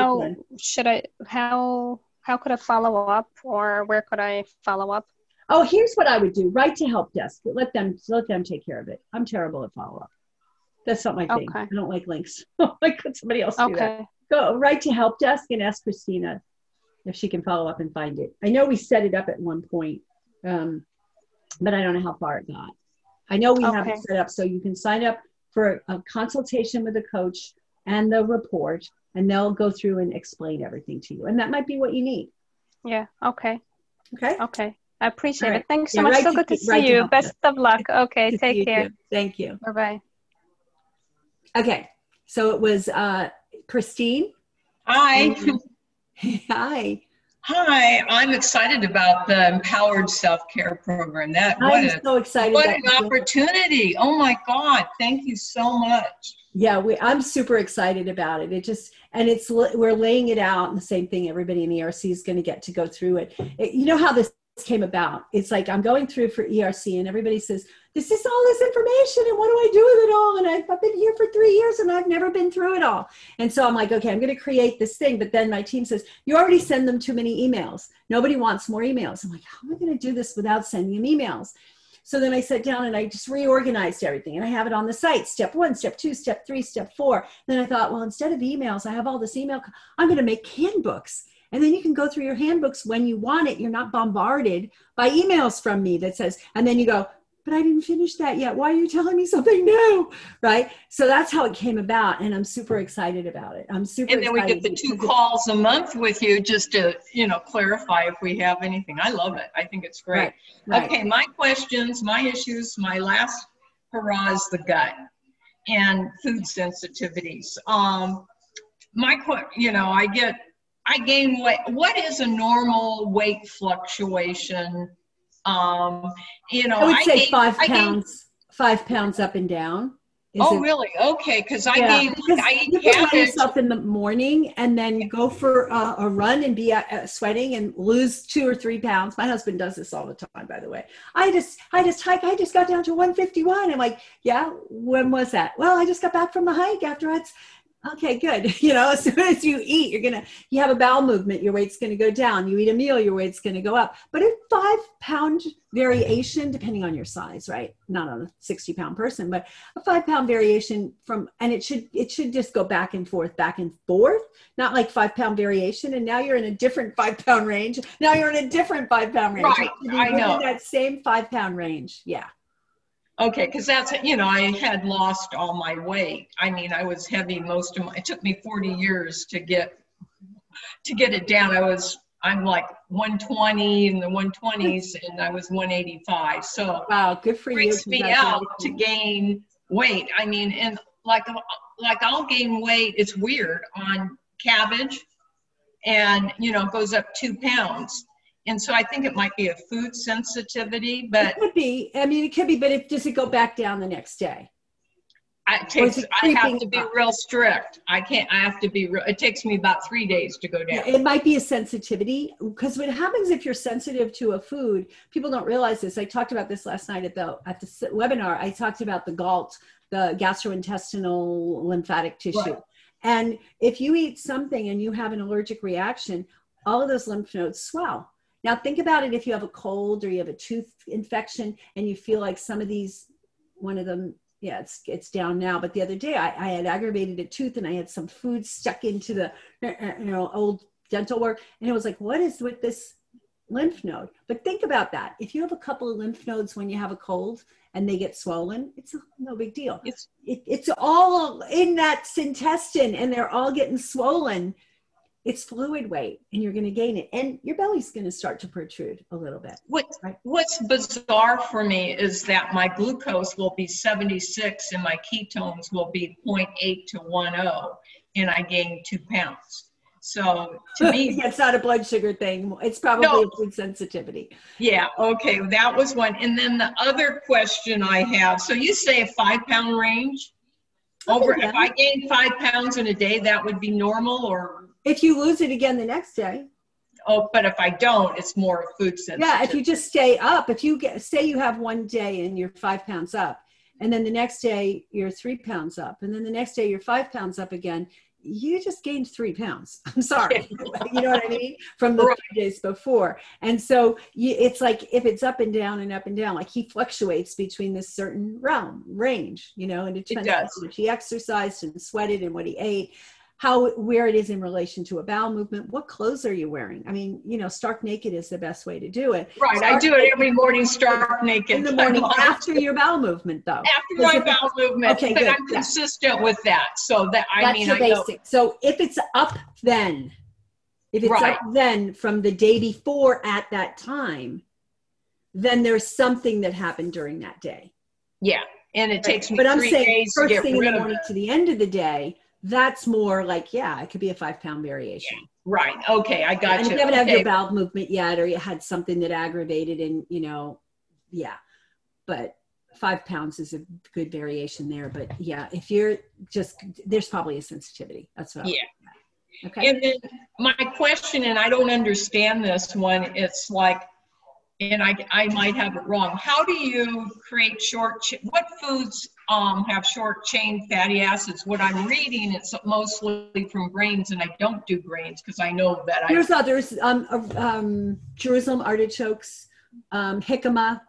I follow up, or where could I follow up? Oh, here's what I would do. Write to help desk. Let them take care of it. I'm terrible at follow up. That's not my thing. I don't like links. I could somebody else do that. Go right to help desk and ask Christina if she can follow up and find it. I know we set it up at one point, but I don't know how far it got. I know we have it set up so you can sign up for a consultation with a coach and the report, and they'll go through and explain everything to you. And that might be what you need. Yeah. Okay. Okay. Okay. I appreciate it. Thanks so much. So good to see you. Best of luck. Okay. Take care. Thank you. Bye-bye. Okay. So it was Christine. Hi. Hi. Hi. I'm excited about the Empowered Self-Care Program. I'm so excited. What an opportunity. Oh my God. Thank you so much. Yeah, I'm super excited about it. We're laying it out, and the same thing, everybody in ERC is going to get to go through it. You know how this came about? It's like I'm going through for ERC and everybody says, this is all this information and what do I do with it all? And I've been here for 3 years and I've never been through it all. And so I'm like, okay, I'm going to create this thing. But then my team says, you already send them too many emails. Nobody wants more emails. I'm like, how am I going to do this without sending them emails? So then I sat down and I just reorganized everything, and I have it on the site. Step 1, step 2, step 3, step 4. Then I thought, well, instead of emails, I have all this email. I'm going to make handbooks. And then you can go through your handbooks when you want it. You're not bombarded by emails from me that says, and then you go, but I didn't finish that yet. Why are you telling me something new? Right? So that's how it came about. And I'm super excited about it. I'm super excited. And then we get the 2 calls a month with you just to, clarify if we have anything. I love it. I think it's great. Right. Okay. My questions, my issues, my last hurrah is the gut and food sensitivities. I gain weight. What is a normal weight fluctuation? I would say 5 pounds, 5 pounds up and down. Really? Okay. Because I eat cabbage. Yourself in the morning and then go for a run and be sweating and lose 2 or 3 pounds. My husband does this all the time, by the way. I just hike. I just got down to 151. I'm like, yeah, when was that? Well, I just got back from the hike after okay, good. As soon as you eat, you have a bowel movement, your weight's going to go down. You eat a meal, your weight's going to go up. But a 5 pound variation, depending on your size, right? Not on a 60 pound person, but a 5 pound variation and it should just go back and forth, not like 5 pound variation. And now you're in a different 5 pound range. Now you're in a different 5 pound range. Right. I know. That same 5 pound range. Yeah. Okay, because that's, I had lost all my weight. I mean, I was heavy it took me 40 years to get it down. I'm like 120 in the 120s and I was 185. So wow, good for you. It freaks me out to gain weight. I mean, and like I'll gain weight, it's weird, on cabbage and, it goes up 2 pounds. And so I think it might be a food sensitivity, but it could be. I mean, it could be, but does it go back down the next day? I have to be real strict. I have to be real. It takes me about 3 days to go down. It might be a sensitivity, because what happens if you're sensitive to a food, people don't realize this. I talked about this last night at the webinar. I talked about the GALT, the gastrointestinal lymphatic tissue. Right. And if you eat something and you have an allergic reaction, all of those lymph nodes swell. Now think about it if you have a cold or you have a tooth infection and you feel like some of these, one of them, yeah, it's down now. But the other day I had aggravated a tooth and I had some food stuck into the old dental work. And it was like, what is with this lymph node? But think about that. If you have a couple of lymph nodes when you have a cold and they get swollen, it's no big deal. It's all in that intestine and they're all getting swollen. It's fluid weight and you're going to gain it. And your belly's going to start to protrude a little bit. What's bizarre for me is that my glucose will be 76 and my ketones will be 0.8 to 1.0 and I gain 2 pounds. So to me, it's not a blood sugar thing. It's probably a food sensitivity. Yeah. Okay. That was one. And then the other question I have, so you say a 5 pound range? Over, Yeah. if I gain 5 pounds in a day, that would be normal, or, If you lose it again the next day. oh, but if I don't, it's more food sensitive. Yeah, if you just stay up, if you say you have one day and you're 5 pounds up, and then the next day you're 3 pounds up, and then the next day you're 5 pounds up again, you just gained 3 pounds. I'm sorry. You know what I mean? From the 3 days before. And so it's like, if it's up and down and up and down, like he fluctuates between this certain range, you know, and it depends on how much he exercised and sweated and what he ate, where it is in relation to a bowel movement. What clothes are you wearing? I mean, you know, stark naked is the best way to do it. Right. I do it every morning, stark naked. In the morning after your bowel movement, though. After my bowel movement. Okay, but good. I'm consistent with that. So that, I That's mean, your I know. basic. So if it's up then, up then from the day before at that time, then there's something that happened during that day. Yeah. And it takes me but I'm 3 saying days to first get thing in rid the of morning it. to the end of the day, that's more like, yeah, it could be a 5 pound variation. Right. Okay. I got And you. if you haven't had your bowel movement yet, or you had something that aggravated and, you know, yeah, but 5 pounds is a good variation there. But yeah, if you're just, there's probably a sensitivity. That's what I would. Okay. And then my question, and I don't understand this one, it's like, and I might have it wrong. How do you create what foods have short chain fatty acids? What I'm reading, it's mostly from grains, and I don't do grains because I know that There's others, Jerusalem artichokes, jicama,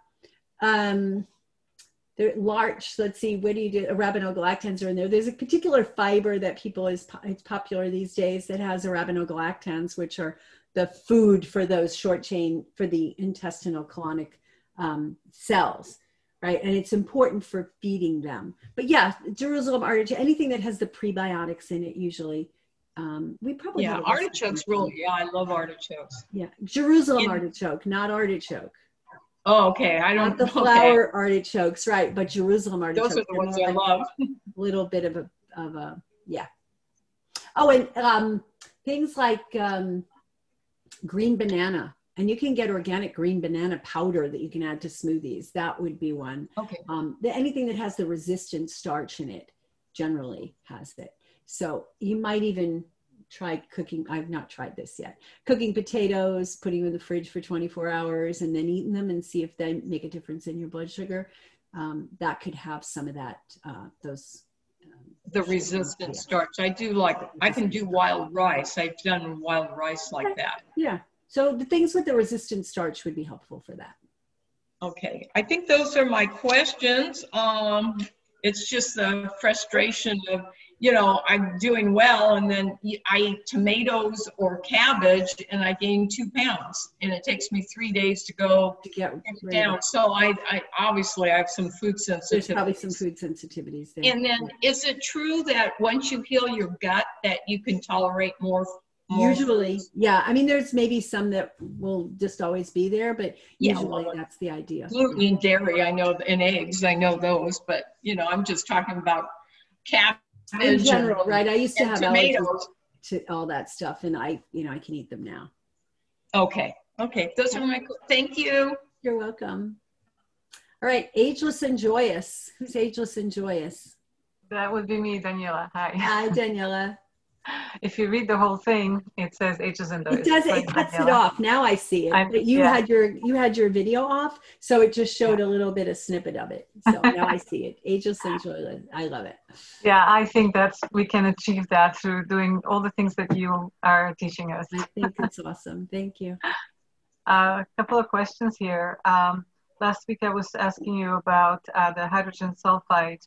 they're large. Let's see, what do you do? Arabinogalactans are in there. There's a particular fiber that it's popular these days that has arabinogalactans, which are the food for those short chain, for the intestinal colonic cells, right? And it's important for feeding them. But yeah, Jerusalem artichoke, anything that has the prebiotics in it usually. We probably have artichokes really, I love artichokes. Yeah, Jerusalem artichoke, not artichoke. Oh, okay. I don't. Not the flower artichokes, right? But Jerusalem artichokes. Those are the ones I love. A little bit of a yeah. Oh, and things like green banana, and you can get organic green banana powder that you can add to smoothies. That would be one. Okay. Anything that has the resistant starch in it generally has it. So you might even try cooking. I've not tried this yet. Cooking potatoes, putting them in the fridge for 24 hours, and then eating them and see if they make a difference in your blood sugar. That could have some of that. The resistant starch. I can do wild rice. I've done wild rice like that. Yeah. So the things with the resistant starch would be helpful for that. Okay. I think those are my questions. It's just the frustration of, you know, I'm doing well, and then I eat tomatoes or cabbage and I gain 2 pounds, and it takes me 3 days to go get down. So I obviously I have some food sensitivity. There's probably some food sensitivities there. And then is it true that once you heal your gut that you can tolerate more? Usually, yeah. I mean, there's maybe some that will just always be there, but usually that's the idea. Gluten and dairy, I know, and eggs, I know those, but you know, I'm just talking about cabbage. In general, right? I used to have tomatoes allergies to all that stuff, and I can eat them now. Okay. Those are my. Thank you. You're welcome. All right, ageless and joyous. Who's ageless and joyous? That would be me, Daniela. Hi. Hi, Daniela. If you read the whole thing, it says ageless and joyous. It does. It cuts it off. Now I see it. But you had your video off, so it just showed a little bit of snippet of it. So now I see it. Ageless and joyous. I love it. Yeah, I think we can achieve that through doing all the things that you are teaching us. I think it's awesome. Thank you. A couple of questions here. Last week I was asking you about the hydrogen sulfide,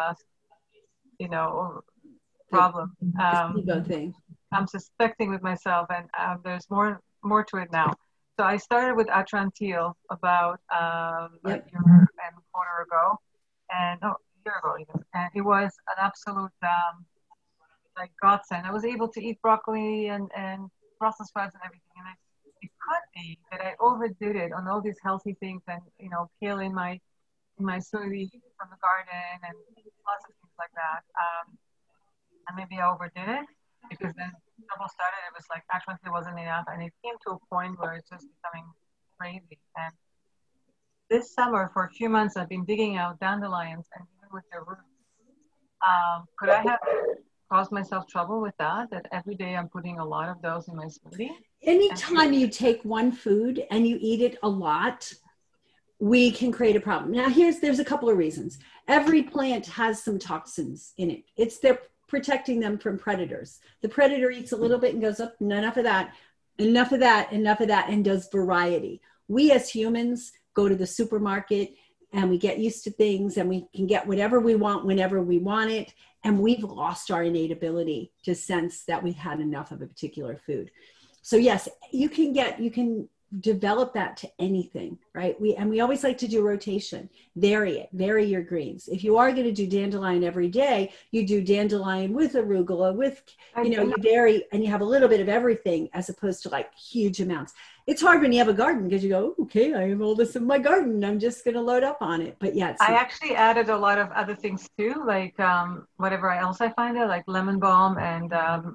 problem. Thing. I'm suspecting with myself, and there's more to it now. So I started with Atrantil about a year and a quarter ago, and a year ago even. And it was an absolute godsend. I was able to eat broccoli and Brussels sprouts and everything, and it could be that I overdid it on all these healthy things, and kale in my smoothie from the garden and lots of things like that. And maybe I overdid it, because then trouble started. It was like Atrantil wasn't enough, and it came to a point where it's just becoming crazy. And this summer, for a few months, I've been digging out dandelions, and even with their roots, Could I have caused myself trouble with that? That every day I'm putting a lot of those in my smoothie? Anytime you take one food and you eat it a lot, we can create a problem. Now, there's a couple of reasons. Every plant has some toxins in it. They're protecting them from predators. The predator eats a little bit and goes up, enough of that, enough of that, enough of that, and does variety. We as humans go to the supermarket and we get used to things and we can get whatever we want whenever we want it. And we've lost our innate ability to sense that we've had enough of a particular food. So yes, you can develop that to anything, right? We always like to do rotation, vary your greens. If you are going to do dandelion every day, you do dandelion with arugula, with, you vary and you have a little bit of everything as opposed to like huge amounts. It's hard when you have a garden because you go, okay, I have all this in my garden. I'm just going to load up on it. But yeah, I actually added a lot of other things too, like whatever else I find there, like lemon balm and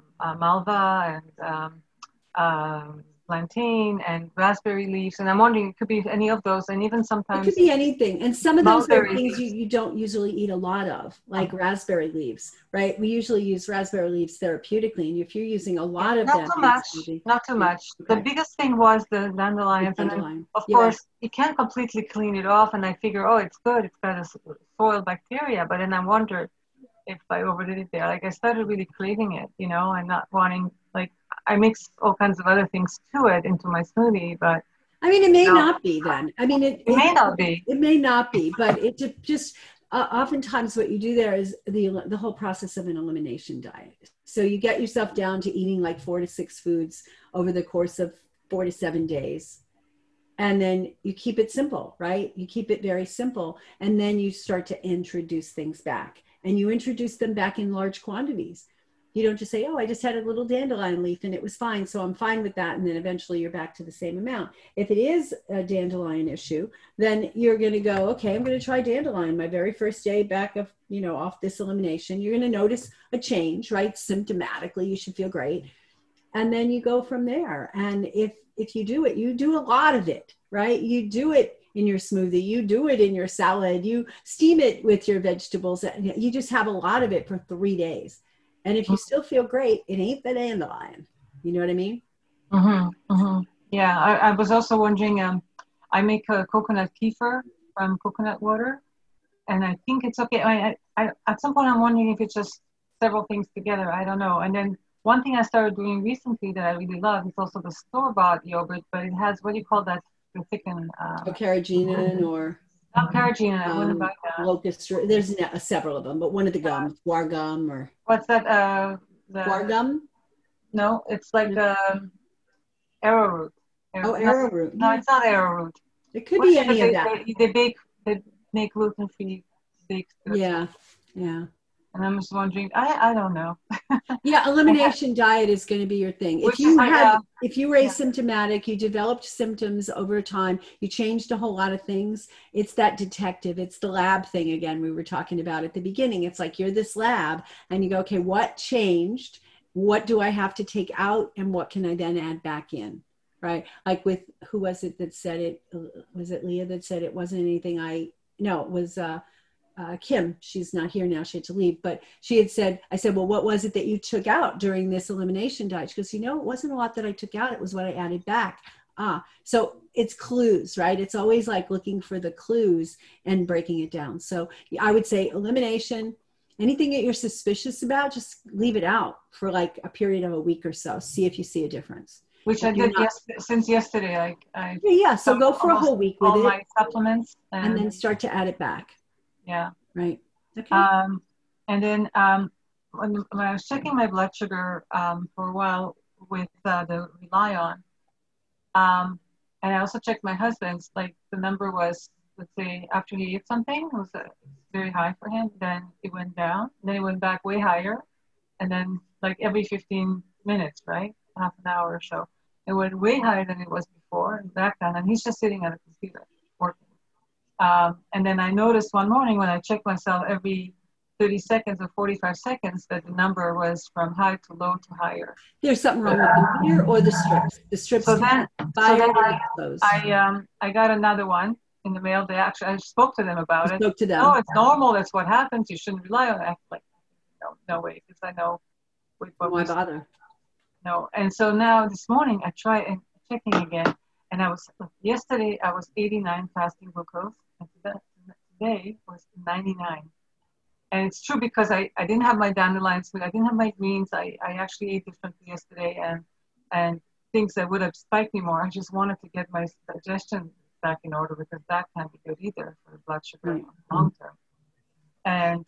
malva and plantain and raspberry leaves, and I'm wondering it could be any of those, and even sometimes it could be anything. And some of those are things leaves. you don't usually eat a lot of, like raspberry leaves, right? We usually use raspberry leaves therapeutically, and if you're using a lot of them, not too much. Okay. The biggest thing was the dandelions, and then, of course you can't completely clean it off. And I figure, oh, it's good, it's got a soil bacteria, but then I wondered if I overdid it there. Like I started really craving it, and not wanting, like, I mix all kinds of other things to it into my smoothie, but I mean, it may not be then. I mean, it may not be. It may not be, but it just oftentimes what you do there is the whole process of an elimination diet. So you get yourself down to eating like 4 to 6 foods over the course of 4 to 7 days. And then you keep it simple, right? You keep it very simple. And then you start to introduce things back, and you introduce them back in large quantities. You don't just say, oh, I just had a little dandelion leaf and it was fine, so I'm fine with that. And then eventually you're back to the same amount. If it is a dandelion issue, then you're going to go, okay, I'm going to try dandelion. My very first day back of, off this elimination, you're going to notice a change, right? Symptomatically, you should feel great. And then you go from there. And if you do it, you do a lot of it, right? You do it in your smoothie, you do it in your salad, you steam it with your vegetables. You just have a lot of it for 3 days. And if you still feel great, it ain't the dandelion. You know what I mean? Mm-hmm, mm-hmm. Yeah, I was also wondering, I make a coconut kefir from coconut water, and I think it's okay. I at some point I'm wondering if it's just several things together. I don't know. And then one thing I started doing recently that I really love is also the store-bought yogurt, but it has, what do you call that? The thickened. Carrageenan or... Not carrageenan, I wouldn't buy that. Locust, there's several of them, but one of the gums, guar gum or... What's that? Guar gum? No, it's like arrowroot. Arrowroot. No, it's not arrowroot. It could be any of that. They make gluten-free baked goods. Yeah. And I'm just wondering, I don't know. Yeah, elimination diet is going to be your thing. If you were asymptomatic, you developed symptoms over time, you changed a whole lot of things, it's that detective, it's the lab thing again we were talking about at the beginning. It's like you're this lab and you go, okay, what changed? What do I have to take out? And what can I then add back in? Right? Like with, who was it that said it? Was it Leah that said it wasn't anything no, it was Kim. She's not here now. She had to leave. But she had said, I said, well, what was it that you took out during this elimination diet? She goes, it wasn't a lot that I took out. It was what I added back. So it's clues, right? It's always like looking for the clues and breaking it down. So I would say elimination, anything that you're suspicious about, just leave it out for like a period of a week or so. See if you see a difference. Which I did since yesterday. Yeah. So go for a whole week with all my supplements. And then start to add it back. Yeah. Right. Okay. And then when I was checking my blood sugar for a while with the Relion, and I also checked my husband's, like the number was, let's say, after he ate something, it was very high for him. Then it went down. Then it went back way higher. And then like every 15 minutes, right? Half an hour or so. It went way higher than it was before and back down. And he's just sitting at a computer working. And then I noticed one morning when I checked myself every 30 seconds or 45 seconds that the number was from high to low to higher. There's something wrong with the computer or the strips. The strips. So then I got another one in the mail. I spoke to them about it. Spoke to them. Oh, it's normal. That's what happens. You shouldn't rely on it. Like, no way, because I know with what Why we bother? know. And so now this morning I try and checking again, and yesterday I was 89 fasting glucose, and today was 99. And it's true because I didn't have my dandelions, I didn't have my greens. I actually ate differently yesterday, and things that would have spiked me more. I just wanted to get my digestion back in order, because that can't be good either for the blood sugar Right. long term. And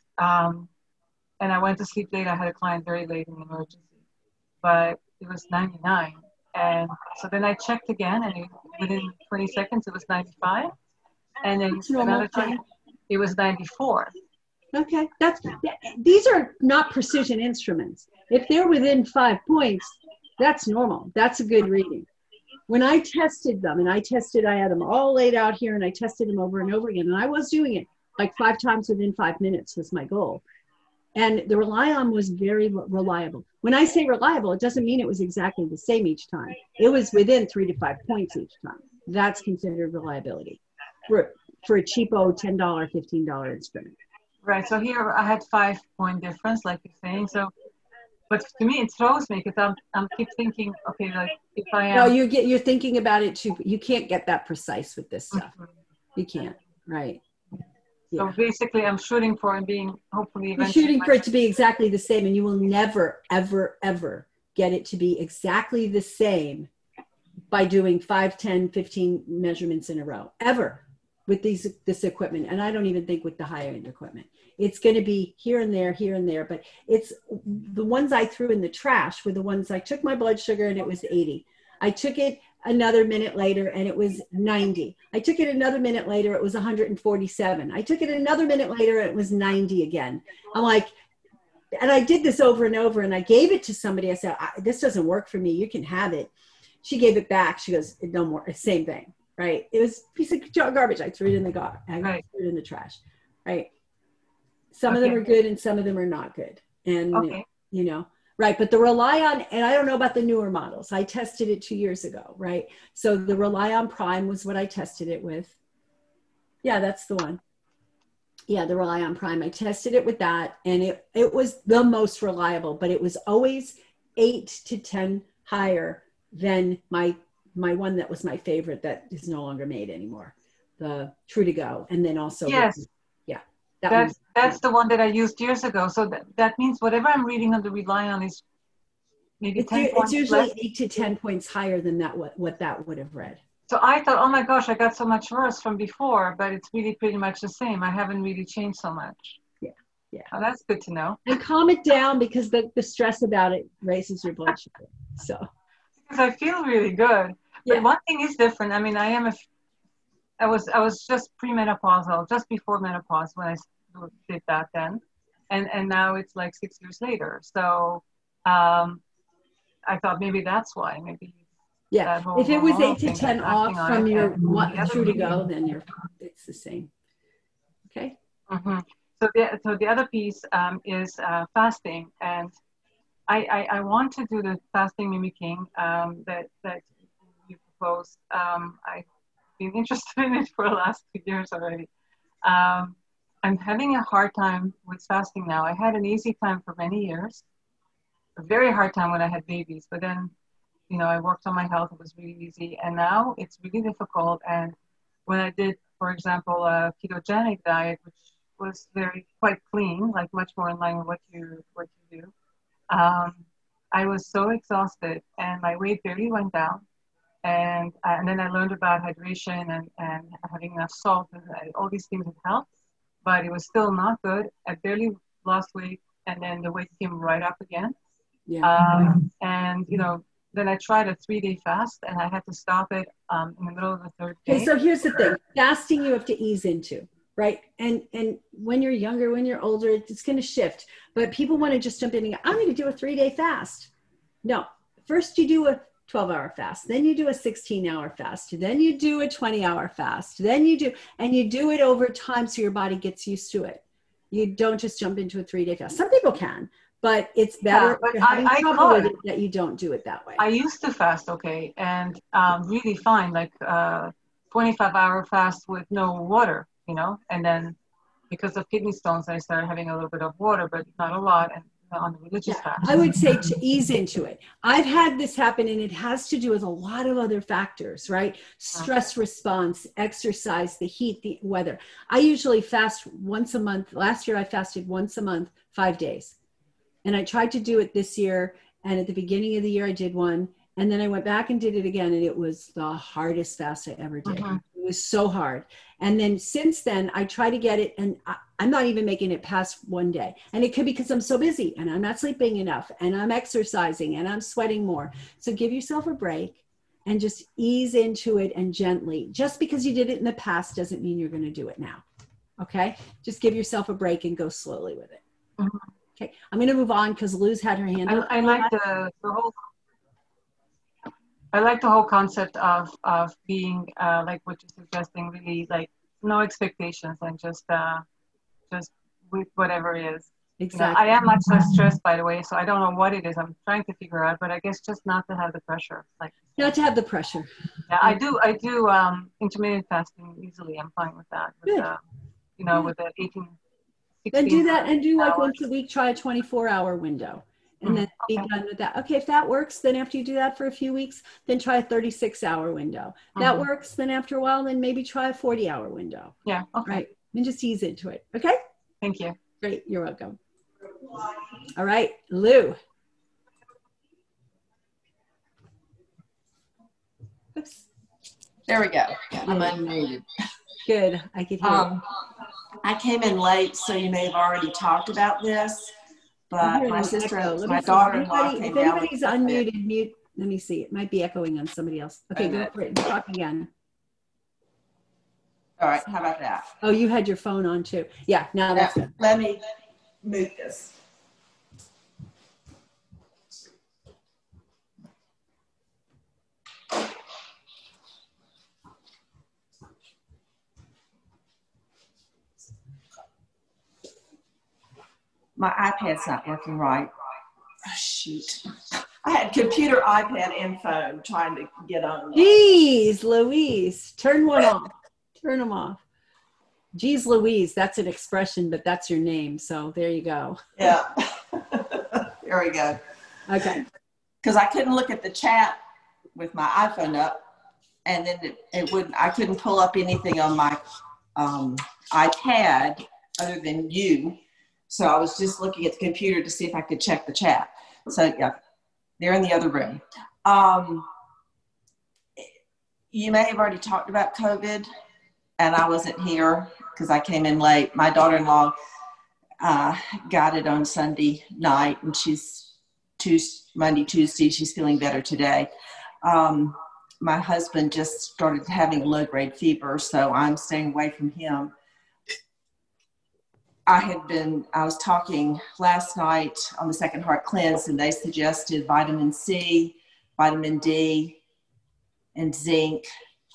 I went to sleep late. I had a client very late in the emergency, but it was 99. And so then I checked again, and within 20 seconds it was 95. And then That's normal. another time it was 94. Okay, these are not precision instruments. If they're within 5 points, that's normal. That's a good reading. When I tested them, and I had them all laid out here, and I tested them over and over again, and I was doing it like 5 times within 5 minutes was my goal. And the Relion was very reliable. When I say reliable, it doesn't mean it was exactly the same each time. It was within 3 to 5 points each time. That's considered reliability for a cheapo $10, $15 instrument. Right. So here I had 5 point difference, like you're saying. So, but to me it throws me, because I'm keep thinking, okay, like if I am. No, you're thinking about it too. You can't get that precise with this stuff. You can't. Right. So basically, I'm shooting for it being hopefully You're eventually. shooting for it to be exactly the same, and you will never, ever, ever get it to be exactly the same by doing 5, 10, 15 measurements in a row, ever, with this equipment. And I don't even think with the higher end equipment. It's going to be here and there, but it's the ones I threw in the trash were the ones I took my blood sugar and it was 80. I took it another minute later and it was 90. I took it another minute later, it was 147. I took it another minute later, it was 90 again. I'm like, and I did this over and over, and I gave it to somebody. I said, this doesn't work for me. You can have it. She gave it back. She goes, no more, same thing, right? It was a piece of garbage. I threw it in the threw it in the trash, right? Some of them are good and some of them are not good. And, you know, right. But the Relion, and I don't know about the newer models. I tested it 2 years ago, right? So the Relion Prime was what I tested it with. Yeah, that's the one. Yeah, the Relion Prime. I tested it with that, and it was the most reliable, but it was always 8 to 10 higher than my one that was my favorite that is no longer made anymore, the True to Go. And then also, yes. That's the one that I used years ago. So that means whatever I'm reading on the Relion is maybe 10 points. It's usually less. 8 to 10 points higher than that what that would have read. So I thought, oh my gosh, I got so much worse from before, but it's really pretty much the same. I haven't really changed so much. Yeah. Oh, that's good to know. And calm it down, because the stress about it raises your blood sugar. So. Because I feel really good. Yeah. But one thing is different. I mean, I was just premenopausal, just before menopause when I did that then, and now it's like 6 years later. So I thought maybe that's why. Maybe. Yeah. If it was 8 to 10 off from your True to Go, then it's the same. Okay. Mm-hmm. So the other piece is fasting, and I want to do the fasting mimicking that you proposed. I've been interested in it for the last 2 years already. I'm having a hard time with fasting now. I had an easy time for many years, a very hard time when I had babies, but then, you know, I worked on my health. It was really easy, and now it's really difficult. And when I did, for example, a ketogenic diet, which was quite clean, like much more in line with what you do, I was so exhausted, and my weight barely went down. And then I learned about hydration and having enough salt, and all these things have helped, but it was still not good. I barely lost weight, and then the weight came right up again. Yeah. And you know, then I tried a 3-day fast, and I had to stop it in the middle of the third day. Okay, so here's the thing: fasting you have to ease into, right? And when you're younger, when you're older, it's going to shift. But people want to just jump in and go, I'm going to do a 3-day fast. No, first you do a 12-hour fast, then you do a 16-hour fast, then you do a 20-hour fast, then you do it over time so your body gets used to it. You don't just jump into a 3-day fast. Some people can, but it's better if you're having trouble with it that you don't do it that way. I used to fast, okay, and really fine, like 25-hour fast with no water, you know, and then because of kidney stones, I started having a little bit of water, but not a lot, and on the religious fast. I would say to ease into it. I've had this happen, and it has to do with a lot of other factors, right? Stress response, exercise, the heat, the weather. I usually fast once a month. Last year I fasted once a month, 5 days. And I tried to do it this year. And at the beginning of the year I did one. And then I went back and did it again. And it was the hardest fast I ever did. It was so hard. And then since then I try to get it, and I'm not even making it past 1 day. And it could be because I'm so busy and I'm not sleeping enough and I'm exercising and I'm sweating more. So give yourself a break and just ease into it, and gently. Just because you did it in the past doesn't mean you're going to do it now. Okay. Just give yourself a break and go slowly with it. Okay. I'm going to move on because Lou's had her hand up. I like the whole concept of being like what you're suggesting, really like no expectations and just with whatever it is. Exactly. You know, I am much less stressed, by the way, so I don't know what it is I'm trying to figure out, but I guess just not to have the pressure. Like Not to have the pressure. yeah, I do intermittent fasting easily. I'm fine with that. With, you know, with the 18. Then do that, and do like once a week, try a 24-hour window, and then be done with that. Okay, if that works, then after you do that for a few weeks, then try a 36-hour window. That works, then after a while, then maybe try a 40-hour window. Yeah, okay. Right, and just ease into it. Okay? Thank you. Great, you're welcome. All right, Lou. Oops. There we go. I'm unmuted. Good, I could hear I came in late, so you may have already talked about this, but my sister, my daughter-in-law came If down. anybody's unmuted, mute. Let me see. It might be echoing on somebody else. Okay, go for it. Talk again. All right, how about that? Oh, you had your phone on too. Yeah, now that's good. Let me mute this. My iPad's not working right. Oh, shoot. I had computer, iPad, and phone trying to get on. Jeez, Louise, turn one off. Turn them off. Jeez, Louise, that's an expression, but that's your name. So there you go. Yeah. There we go. Okay. Because I couldn't look at the chat with my iPhone up, and then it wouldn't. I couldn't pull up anything on my iPad other than you. So I was just looking at the computer to see if I could check the chat. So yeah, they're in the other room. You may have already talked about COVID, and I wasn't here because I came in late. My daughter-in-law got it on Sunday night, and she's Monday, Tuesday. She's feeling better today. My husband just started having low-grade fever, so I'm staying away from him. I was talking last night on the Second Heart Cleanse, and they suggested vitamin C, vitamin D, and zinc.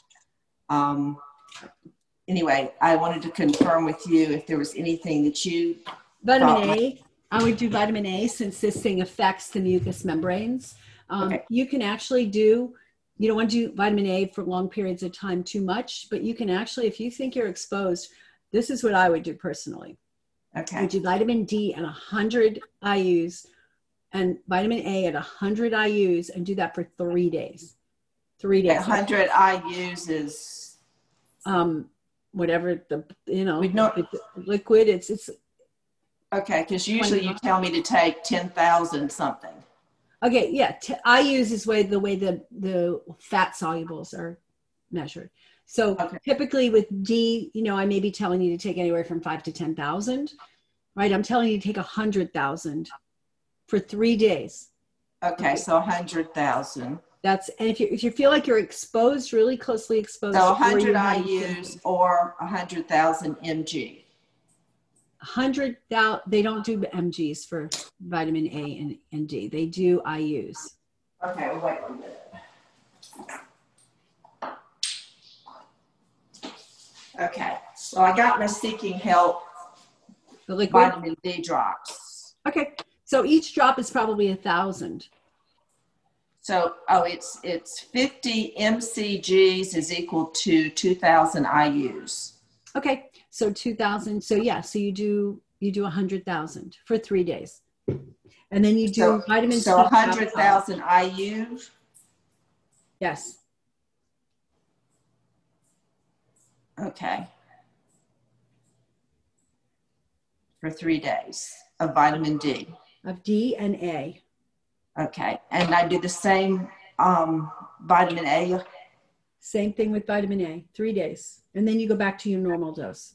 Anyway, I wanted to confirm with you if there was anything that you Vitamin A. I would do vitamin A since this thing affects the mucous membranes. Okay. You can actually you don't want to do vitamin A for long periods of time too much, but you can actually, if you think you're exposed, this is what I would do personally. Okay. I would do vitamin D at 100 IUs and vitamin A at 100 IUs and do that for 3 days. 3 days. 100 IUs is whatever the liquid. It's okay, because usually you tell me to take 10,000 something. Okay, yeah. IUs is the way the fat solubles are measured. So typically with D, I may be telling you to take anywhere from 5 to 10,000, right? I'm telling you to take 100,000 for 3 days. Okay, so 100,000. And if you feel like you're exposed, really closely exposed. So 100 IUs or 100,000 mg. 100,000. They don't do mgs for vitamin A and D. They do IUs. Okay, wait 1 minute. Okay, so I got my Seeking Help The liquid vitamin D drops. Okay, so each drop is probably 1,000. So, it's 50 mcgs is equal to 2,000 IUs. Okay, so 2,000. So yeah, so you do 100,000 for 3 days. And then you do vitamin C. So 100,000 IU. Yes. Okay. For 3 days of vitamin D. Of D and A. Okay. And I do the same vitamin A. Same thing with vitamin A, 3 days. And then you go back to your normal dose.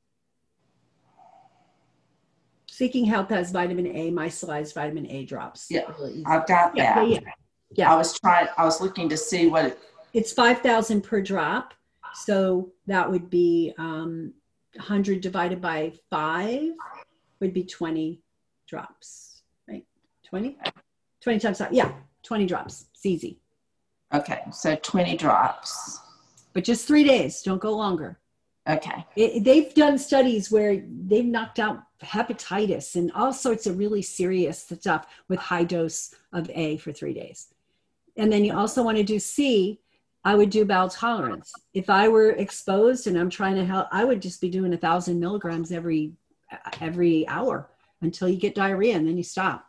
Seeking Health has vitamin A, micellized vitamin A drops. Yeah, I've got that. Yeah. I was looking to see what it's 5,000 per drop. So that would be 100 divided by 5 would be 20 drops, right? 20 times 5. Yeah, 20 drops. It's easy. Okay, so 20 drops. But just 3 days. Don't go longer. Okay. They've done studies where they've knocked out hepatitis and all sorts of really serious stuff with high dose of A for 3 days. And then you also want to do C. I would do bowel tolerance. If I were exposed and I'm trying to help, I would just be doing 1,000 milligrams every hour until you get diarrhea, and then you stop.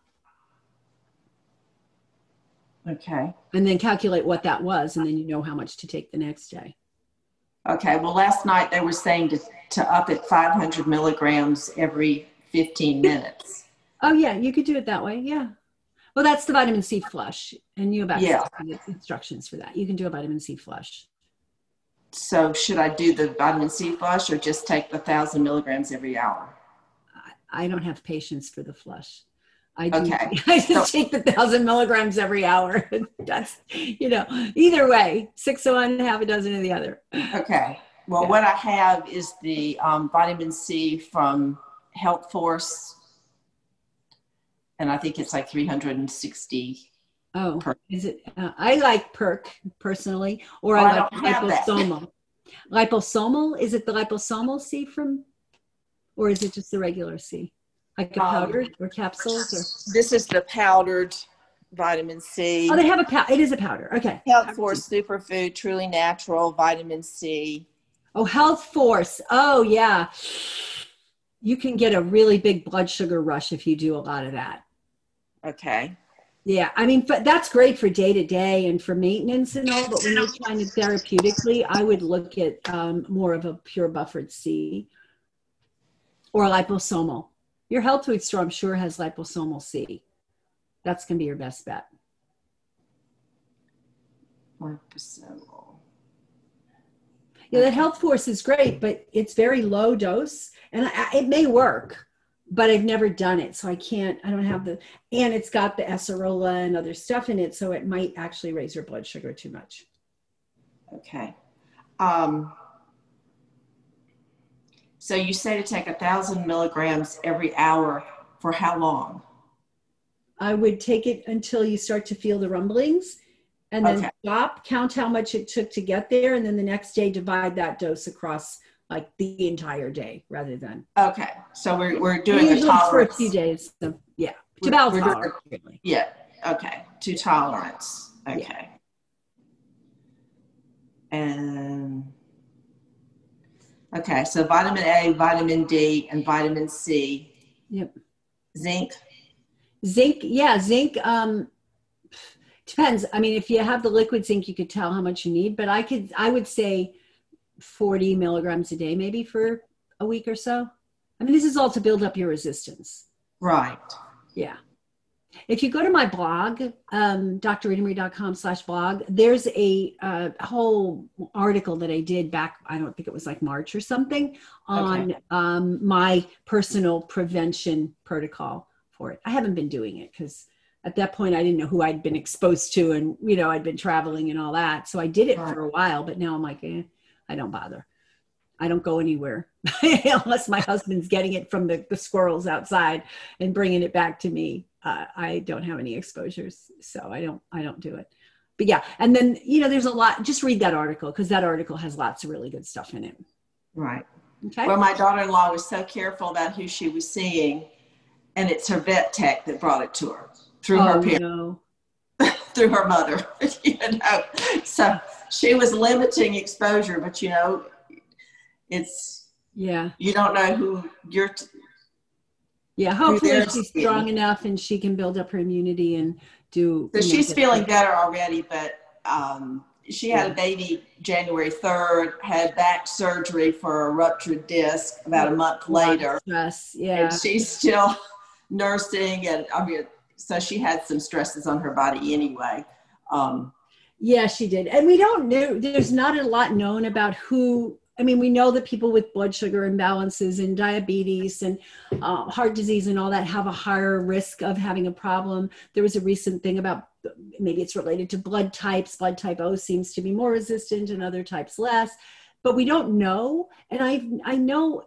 Okay. And then calculate what that was, and then you know how much to take the next day. Okay. Well, last night they were saying to up it 500 milligrams every 15 minutes. Oh yeah, you could do it that way. Yeah. Well, that's the vitamin C flush, and you have instructions for that. You can do a vitamin C flush. So should I do the vitamin C flush or just take the 1,000 milligrams every hour? I don't have patience for the flush. I just take the 1,000 milligrams every hour. That's, either way, 6 of one, half a dozen of the other. Okay. Well, what I have is the vitamin C from Health Force. And I think it's like 360. Oh, is it? I like Perk personally, or I like liposomal. Liposomal, is it the liposomal C from, or is it just the regular C? Like a powder or capsules? Or? This is the powdered vitamin C. Oh, they have it is a powder. Okay. Health Force Superfood, truly natural vitamin C. Oh, Health Force. Oh, yeah. You can get a really big blood sugar rush if you do a lot of that. Okay. Yeah, I mean, but that's great for day to day and for maintenance and all. But when you're trying to therapeutically, I would look at more of a pure buffered C or liposomal. Your health food store, I'm sure, has liposomal C. That's going to be your best bet. Liposomal. Yeah, the Health Force is great, but it's very low dose, and it may work. But I've never done it, so I don't have and it's got the acerola and other stuff in it, so it might actually raise your blood sugar too much. Okay. So you say to take 1,000 milligrams every hour for how long? I would take it until you start to feel the rumblings, and then stop, count how much it took to get there, and then the next day divide that dose across like the entire day rather than. Okay. So we're doing a tolerance. For a few days. So, yeah. To bowel tolerance. Really. Yeah. Okay. To tolerance. Okay. Yeah. And okay. So vitamin A, vitamin D, and vitamin C. Yep. Zinc. Yeah. Zinc. Depends. I mean, if you have the liquid zinc, you could tell how much you need, but I would say 40 milligrams a day, maybe for a week or so. I mean, this is all to build up your resistance. Right. Yeah. If you go to my blog, drritamarie.com/blog, there's a whole article that I did back, I don't think it was like March or something, on my personal prevention protocol for it. I haven't been doing it because at that point I didn't know who I'd been exposed to, and, I'd been traveling and all that. So I did it for a while, but now I'm like, I don't bother. I don't go anywhere unless my husband's getting it from the squirrels outside and bringing it back to me. I don't have any exposures, so I don't do it. But yeah, and then there's a lot. Just read that article because that article has lots of really good stuff in it. Right. Okay. Well, my daughter-in-law was so careful about who she was seeing, and it's her vet tech that brought it to her through her parents. No. Through her mother, So she was limiting exposure, but it's, you don't know who Yeah, hopefully their she's skin. strong enough and she can build up her immunity and do. So you know, she's get feeling better. better already, but she had a baby January 3rd, had back surgery for a ruptured disc about a month A lot of later. stress. Yeah. And she's still nursing. And I mean, so she had some stresses on her body anyway. Yeah, she did. And we don't know, there's not a lot known about who, I mean, we know that people with blood sugar imbalances and diabetes and heart disease and all that have a higher risk of having a problem. There was a recent thing about maybe it's related to blood types. Blood type O seems to be more resistant and other types less, but we don't know. And I know,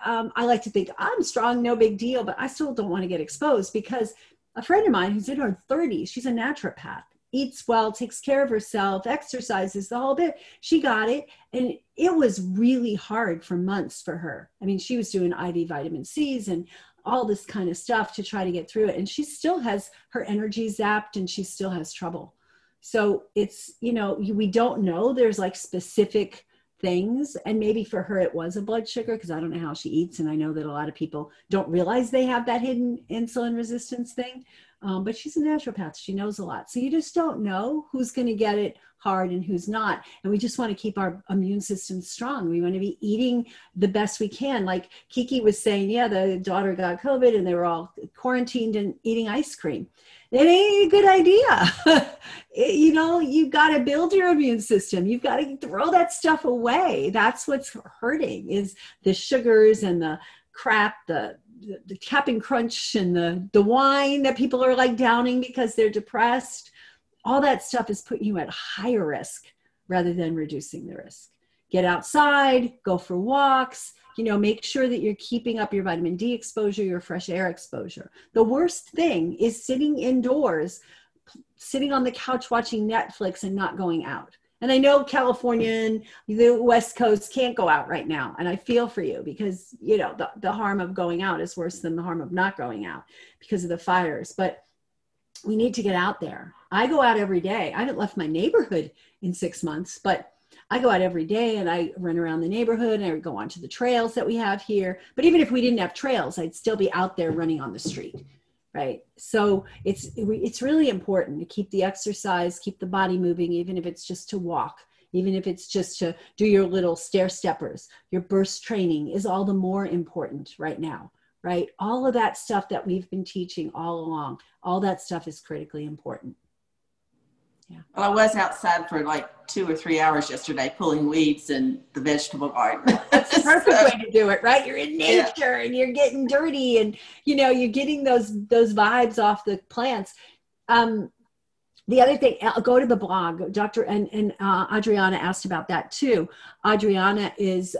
I like to think I'm strong, no big deal, but I still don't want to get exposed because a friend of mine who's in her 30s, she's a naturopath, eats well, takes care of herself, exercises, the whole bit. She got it. And it was really hard for months for her. I mean, she was doing IV vitamin C's and all this kind of stuff to try to get through it. And she still has her energy zapped and she still has trouble. So it's, you know, we don't know. There's like specific things. And maybe for her, it was a blood sugar because I don't know how she eats. And I know that a lot of people don't realize they have that hidden insulin resistance thing. But she's a naturopath. She knows a lot. So you just don't know who's going to get it hard and who's not. And we just want to keep our immune system strong. We want to be eating the best we can. Like Kiki was saying, yeah, the daughter got COVID and they were all quarantined and eating ice cream. It ain't a good idea. You know, you've got to build your immune system. You've got to throw that stuff away. That's what's hurting is the sugars and the crap, the Cap'n Crunch and the wine that people are like downing because they're depressed. All that stuff is putting you at higher risk rather than reducing the risk. Get outside, go for walks, you know, make sure that you're keeping up your vitamin D exposure, your fresh air exposure. The worst thing is sitting indoors, sitting on the couch watching Netflix and not going out. And I know California and the West Coast can't go out right now. And I feel for you because, you know, the harm of going out is worse than the harm of not going out because of the fires. But we need to get out there. I go out every day. I haven't left my neighborhood in 6 months, but I go out every day and I run around the neighborhood and I go onto the trails that we have here. But even if we didn't have trails, I'd still be out there running on the street. Right. So it's really important to keep the exercise, keep the body moving, even if it's just to walk, even if it's just to do your little stair steppers. Your burst training is all the more important right now. Right. All of that stuff that we've been teaching all along, all that stuff is critically important. Yeah. Well, I was outside for like 2 or 3 hours yesterday pulling weeds in the vegetable garden. That's the perfect way to do it, right? You're in nature and you're getting dirty and, you know, you're getting those vibes off the plants. The other thing, I'll go to the blog, Adriana asked about that too. Adriana is,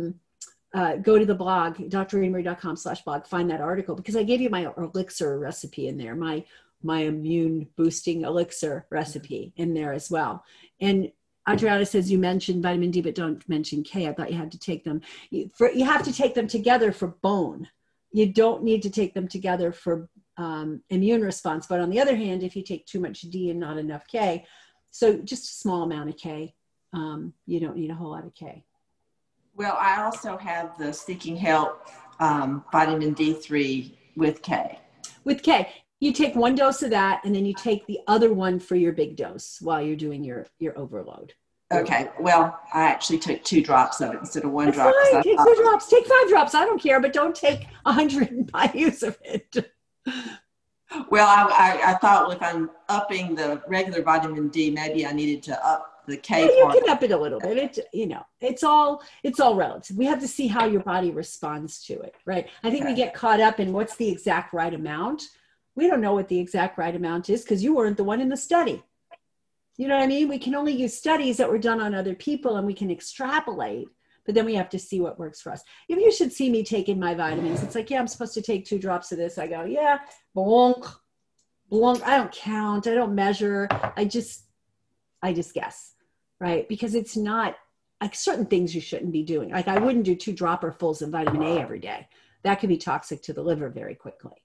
go to the blog, drrenemarie.com/blog, find that article because I gave you my elixir recipe in there, my immune boosting elixir recipe in there as well. And Adriana says you mentioned vitamin D, but don't mention K. I thought you had to take them. You have to take them together for bone. You don't need to take them together for immune response. But on the other hand, if you take too much D and not enough K, so just a small amount of K, you don't need a whole lot of K. Well, I also have the Seeking Help vitamin D3 with K. With K. You take 1 dose of that and then you take the other one for your big dose while you're doing your overload. Okay. Well, I actually took 2 drops of it instead of 1 That's drop. fine. Take 2 drops. Take 5 drops. I don't care, but don't take 100 IUs of it. Well, I thought, well, if I'm upping the regular vitamin D, maybe I needed to up the K. Yeah, you can up it a little bit. It, you know, it's all relative. We have to see how your body responds to it, right? I think we get caught up in what's the exact right amount. We don't know what the exact right amount is because you weren't the one in the study. You know what I mean? We can only use studies that were done on other people and we can extrapolate, but then we have to see what works for us. If you should see me taking my vitamins, it's like, yeah, I'm supposed to take 2 drops of this. I go, yeah, blunk. I don't count. I don't measure. I just guess, right? Because it's not like certain things you shouldn't be doing. Like I wouldn't do 2 dropperfuls of vitamin A every day. That could be toxic to the liver very quickly.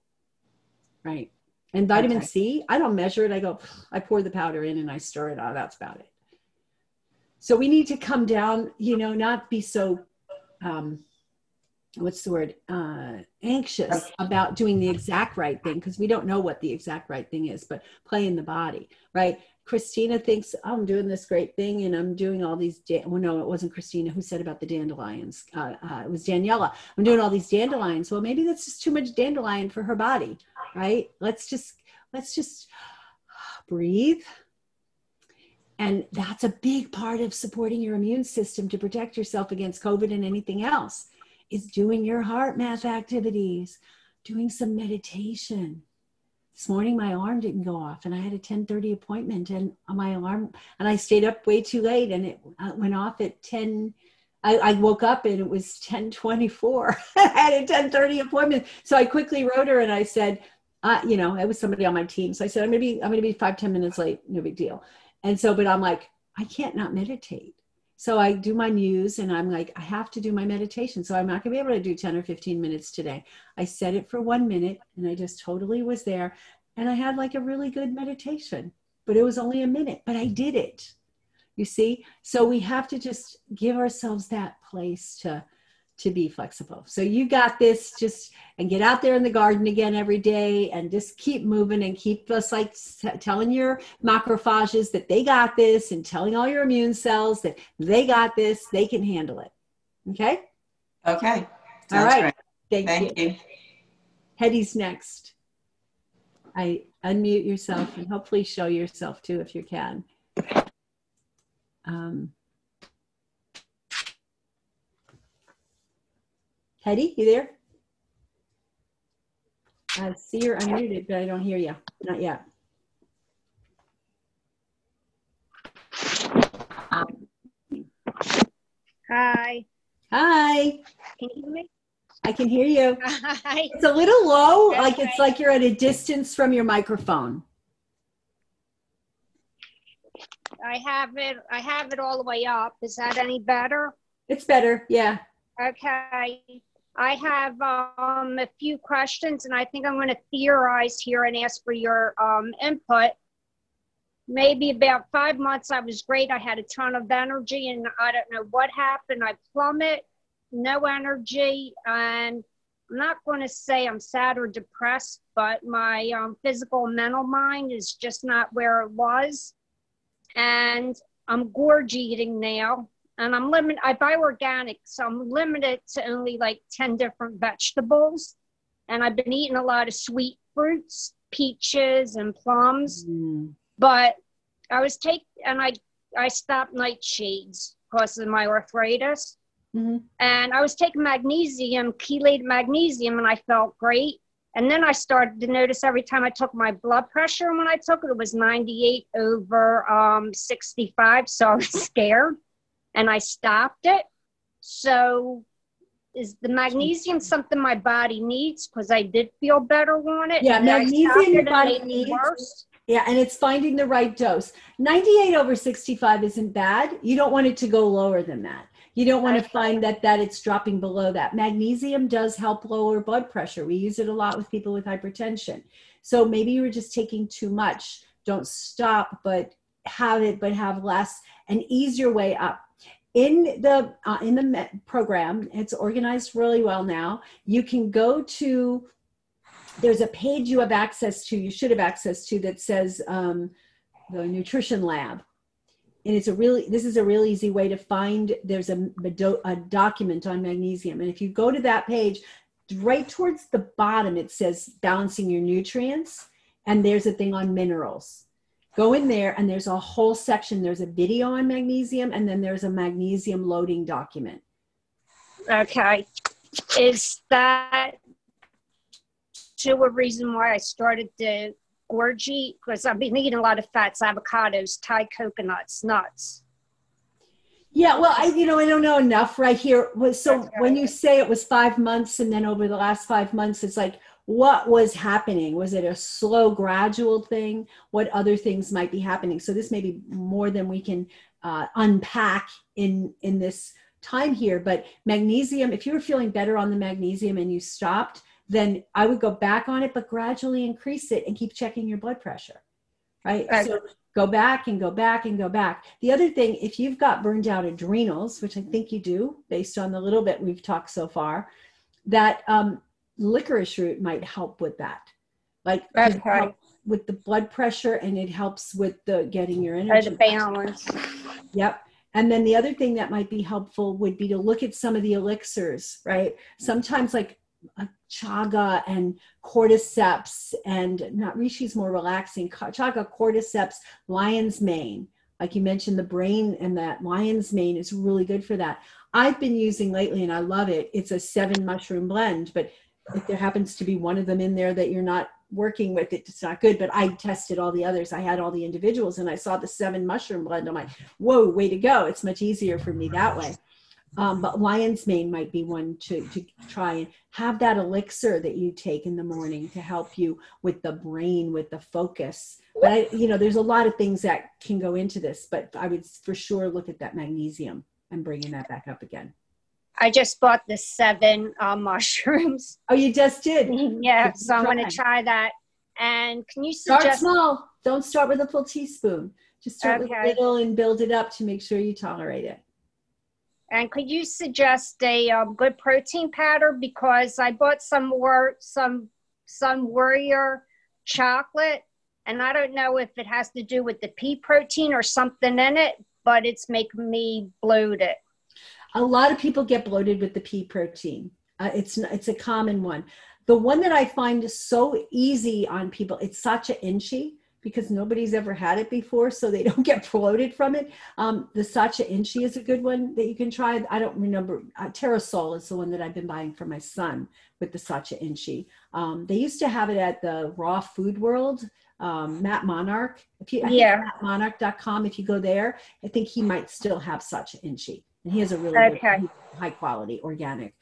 Right. And vitamin C, I don't measure it. I pour the powder in and I stir it. Oh, that's about it. So we need to come down, you know, not be so what's the word, anxious about doing the exact right thing, because we don't know what the exact right thing is, but playing the body, right? Christina thinks, oh, I'm doing this great thing and I'm doing all these, well, no, it wasn't Christina who said about the dandelions. It was Daniela. I'm doing all these dandelions. Well, maybe that's just too much dandelion for her body, right? Let's just breathe. And that's a big part of supporting your immune system to protect yourself against COVID and anything else, is doing your heart math activities, doing some meditation. This morning, my alarm didn't go off and I had a 10:30 appointment, and my alarm, and I stayed up way too late, and it went off at 10. I woke up and it was 10:24. I had a 10:30 appointment. So I quickly wrote her and I said, you know, it was somebody on my team. So I said, I'm going to be 5-10 minutes late. No big deal. And so, but I'm like, I can't not meditate. So I do my muse and I'm like, I have to do my meditation. So I'm not gonna be able to do 10 or 15 minutes today. I set it for 1 minute and I just totally was there. And I had like a really good meditation, but it was only a minute, but I did it. You see? So we have to just give ourselves that place to be flexible. So you got this, just, and get out there in the garden again every day and just keep moving and keep us like telling your macrophages that they got this, and telling all your immune cells that they got this, they can handle it. Okay? Okay. Sounds all right. Great. Thank you. Hetty's next. Unmute yourself and hopefully show yourself too if you can. Hetty, you there? I see you're unmuted, but I don't hear you. Not yet. Hi. Hi. Can you hear me? I can hear you. Hi. It's a little low, That's like right. It's like you're at a distance from your microphone. I have it all the way up. Is that any better? It's better, yeah. Okay. I have a few questions, and I think I'm going to theorize here and ask for your input. Maybe about 5 months, I was great. I had a ton of energy, and I don't know what happened. I plummet, no energy, and I'm not going to say I'm sad or depressed, but my physical and mental mind is just not where it was. And I'm gorge eating now. And I'm limited, I buy organic, so I'm limited to only like 10 different vegetables. And I've been eating a lot of sweet fruits, peaches and plums. But I was I stopped nightshades because of my arthritis. And I was taking magnesium, chelated magnesium, and I felt great. And then I started to notice every time I took my blood pressure, and when I took it, it was 98/65. So I was scared. And I stopped it. So is the magnesium something my body needs? Because I did feel better on it. Yeah, magnesium your body needs. Worse. Yeah, and it's finding the right dose. 98/65 isn't bad. You don't want it to go lower than that. You don't want to find that it's dropping below that. Magnesium does help lower blood pressure. We use it a lot with people with hypertension. So maybe you were just taking too much. Don't stop, but have less, and ease your way up. In the program, it's organized really well now. You can go to, there's a page you have access to, you should have access to, that says the Nutrition Lab. And this is a real easy way to find, there's a document on magnesium. And if you go to that page, right towards the bottom, it says balancing your nutrients. And there's a thing on minerals. Go in there and there's a whole section. There's a video on magnesium, and then there's a magnesium loading document. Okay. Is that a reason why I started the gorge eat? Because I've been eating a lot of fats, avocados, Thai coconuts, nuts. Yeah, well, I don't know enough right here. So when you say it was 5 months, and then over the last 5 months, it's like, what was happening? Was it a slow, gradual thing? What other things might be happening? So this may be more than we can unpack in this time here. But magnesium, if you were feeling better on the magnesium and you stopped, then I would go back on it, but gradually increase it and keep checking your blood pressure, right? So go back and go back and go back. The other thing, if you've got burned out adrenals, which I think you do, based on the little bit we've talked so far, that licorice root might help with that. Like Okay. with the blood pressure, and it helps with the getting your Or energy. the balance. Yep. And then the other thing that might be helpful would be to look at some of the elixirs, right? Sometimes like chaga and cordyceps, and not Rishi's more relaxing. Chaga, cordyceps, lion's mane. Like you mentioned, the brain and that lion's mane is really good for that. I've been using lately, and I love it. It's a 7 mushroom blend, but if there happens to be one of them in there that you're not working with, it's not good. But I tested all the others. I had all the individuals, and I saw the 7 mushroom blend. I'm like, whoa, way to go. It's much easier for me that way. But lion's mane might be one to try and have that elixir that you take in the morning to help you with the brain, with the focus. But there's a lot of things that can go into this, but I would for sure look at that magnesium and bringing that back up again. I just bought the 7 mushrooms. Oh, you just did? Yeah, so I'm going to try that. And can you Start suggest... small. Don't start with a full teaspoon. Just start with little and build it up to make sure you tolerate it. And could you suggest a good protein powder? Because I bought some Warrior chocolate, and I don't know if it has to do with the pea protein or something in it, but it's making me bloated. A lot of people get bloated with the pea protein. It's a common one. The one that I find is so easy on people, it's Sacha Inchi, because nobody's ever had it before, so they don't get bloated from it. The Sacha Inchi is a good one that you can try. I don't remember. Terrasol is the one that I've been buying for my son with the Sacha Inchi. They used to have it at the Raw Food World. Matt Monarch. MattMonarch.com. If you go there, I think he might still have Sacha Inchi. And he has a really good, high quality organic.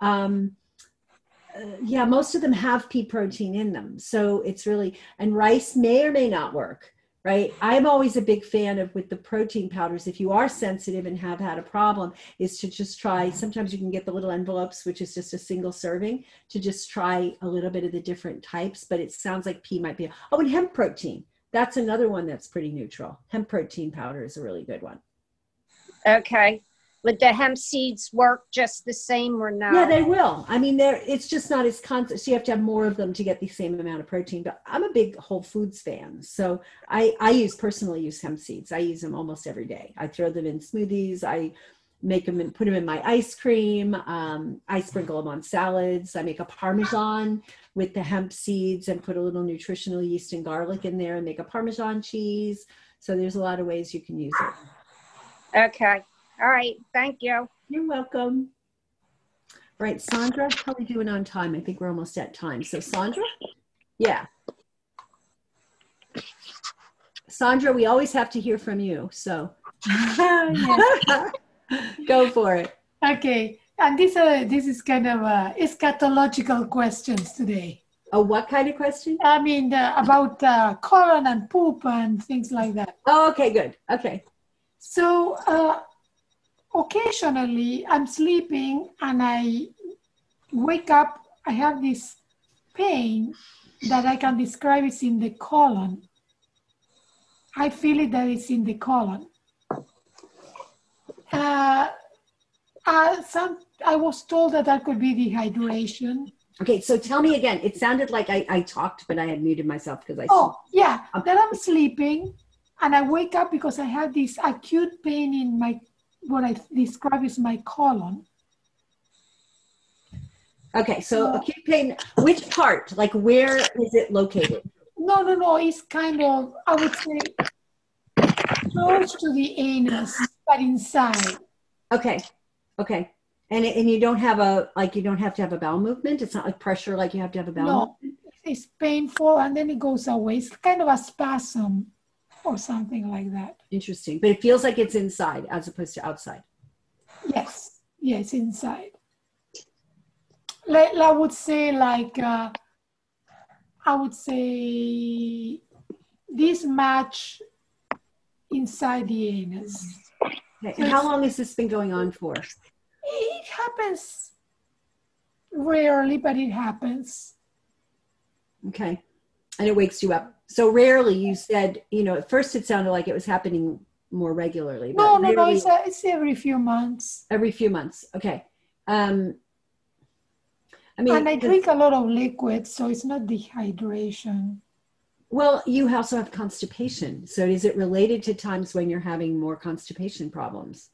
Most of them have pea protein in them. So it's really, and rice may or may not work, right? I'm always a big fan of with the protein powders, if you are sensitive and have had a problem, is to just try, sometimes you can get the little envelopes, which is just a single serving, to just try a little bit of the different types, but it sounds like pea might be, and hemp protein. That's another one that's pretty neutral. Hemp protein powder is a really good one. Okay. Would the hemp seeds work just the same or not? Yeah, they will. I mean, it's just not as constant. So you have to have more of them to get the same amount of protein. But I'm a big Whole Foods fan. So I personally use hemp seeds. I use them almost every day. I throw them in smoothies. I make them and put them in my ice cream. I sprinkle them on salads. I make a Parmesan with the hemp seeds and put a little nutritional yeast and garlic in there and make a Parmesan cheese. So there's a lot of ways you can use it. Okay. All right. Thank you. You're welcome. All right, Sandra, how are we doing on time? I think we're almost at time. So Sandra? Yeah. Sandra, we always have to hear from you. So go for it. Okay. And this is kind of eschatological questions today. Oh, what kind of question? I mean, about colon and poop and things like that. Oh, okay, good. Okay. So occasionally I'm sleeping and I wake up, I have this pain that I can describe is in the colon. I feel it that it's in the colon. I was told that could be dehydration. Okay, so tell me again. It sounded like I talked, but I had muted myself because I... Oh, yeah. Then I'm sleeping and I wake up because I have this acute pain in my, what I describe as my colon. Okay, so acute pain, which part? Like where is it located? No. It's kind of, I would say, close to the anus, but inside. Okay. And you don't have you don't have to have a bowel movement? It's not like pressure, like you have to have a bowel movement? It's painful and then it goes away. It's kind of a spasm or something like that. Interesting. But it feels like it's inside as opposed to outside. Yes, inside. I would say this much inside the anus. Okay. And how long has this been going on for? It happens rarely, but it happens. Okay. And it wakes you up. So rarely, you said, at first it sounded like it was happening more regularly. No, it's every few months. Every few months. Okay. I mean, And I drink a lot of liquids, so it's not dehydration. Well, you also have constipation. So is it related to times when you're having more constipation problems?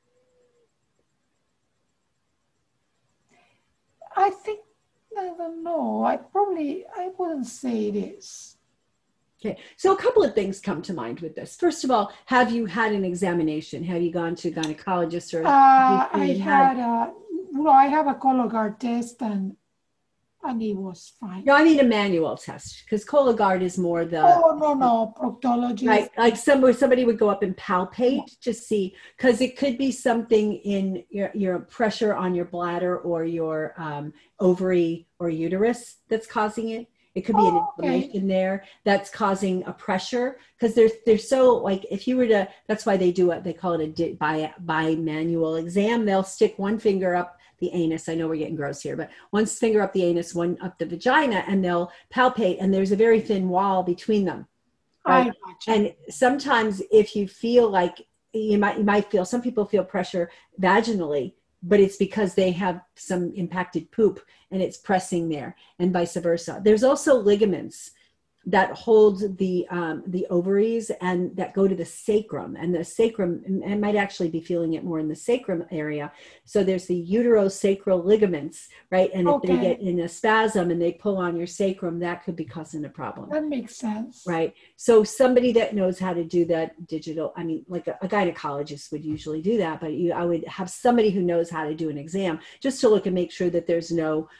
I think, I don't know. I wouldn't say it is. Okay, so a couple of things come to mind with this. First of all, have you had an examination? Have you gone to a gynecologist or? I have a Cologuard test and it was fine. No, I mean a manual test, because Cologuard is more the. Oh, no, proctologist. Right, like somebody would go up and palpate to see, because it could be something in your pressure on your bladder or your ovary or uterus that's causing it. It could be an inflammation there that's causing a pressure, because they're so, like, if you were to, that's why they do it, they call it a bimanual exam. They'll stick one finger up the anus. I know we're getting gross here, but one finger up the anus, one up the vagina, and they'll palpate, and there's a very thin wall between them. Right? And sometimes if you feel like you might feel, some people feel pressure vaginally, but it's because they have some impacted poop and it's pressing there, and vice versa. There's also ligaments that hold the ovaries and that go to the sacrum, and the sacrum, and might actually be feeling it more in the sacrum area. So there's the uterosacral ligaments, right? And if they get in a spasm and they pull on your sacrum, that could be causing a problem. That makes sense. Right. So somebody that knows how to do that digital, I mean, like a gynecologist would usually do that, but I would have somebody who knows how to do an exam just to look and make sure that there's no,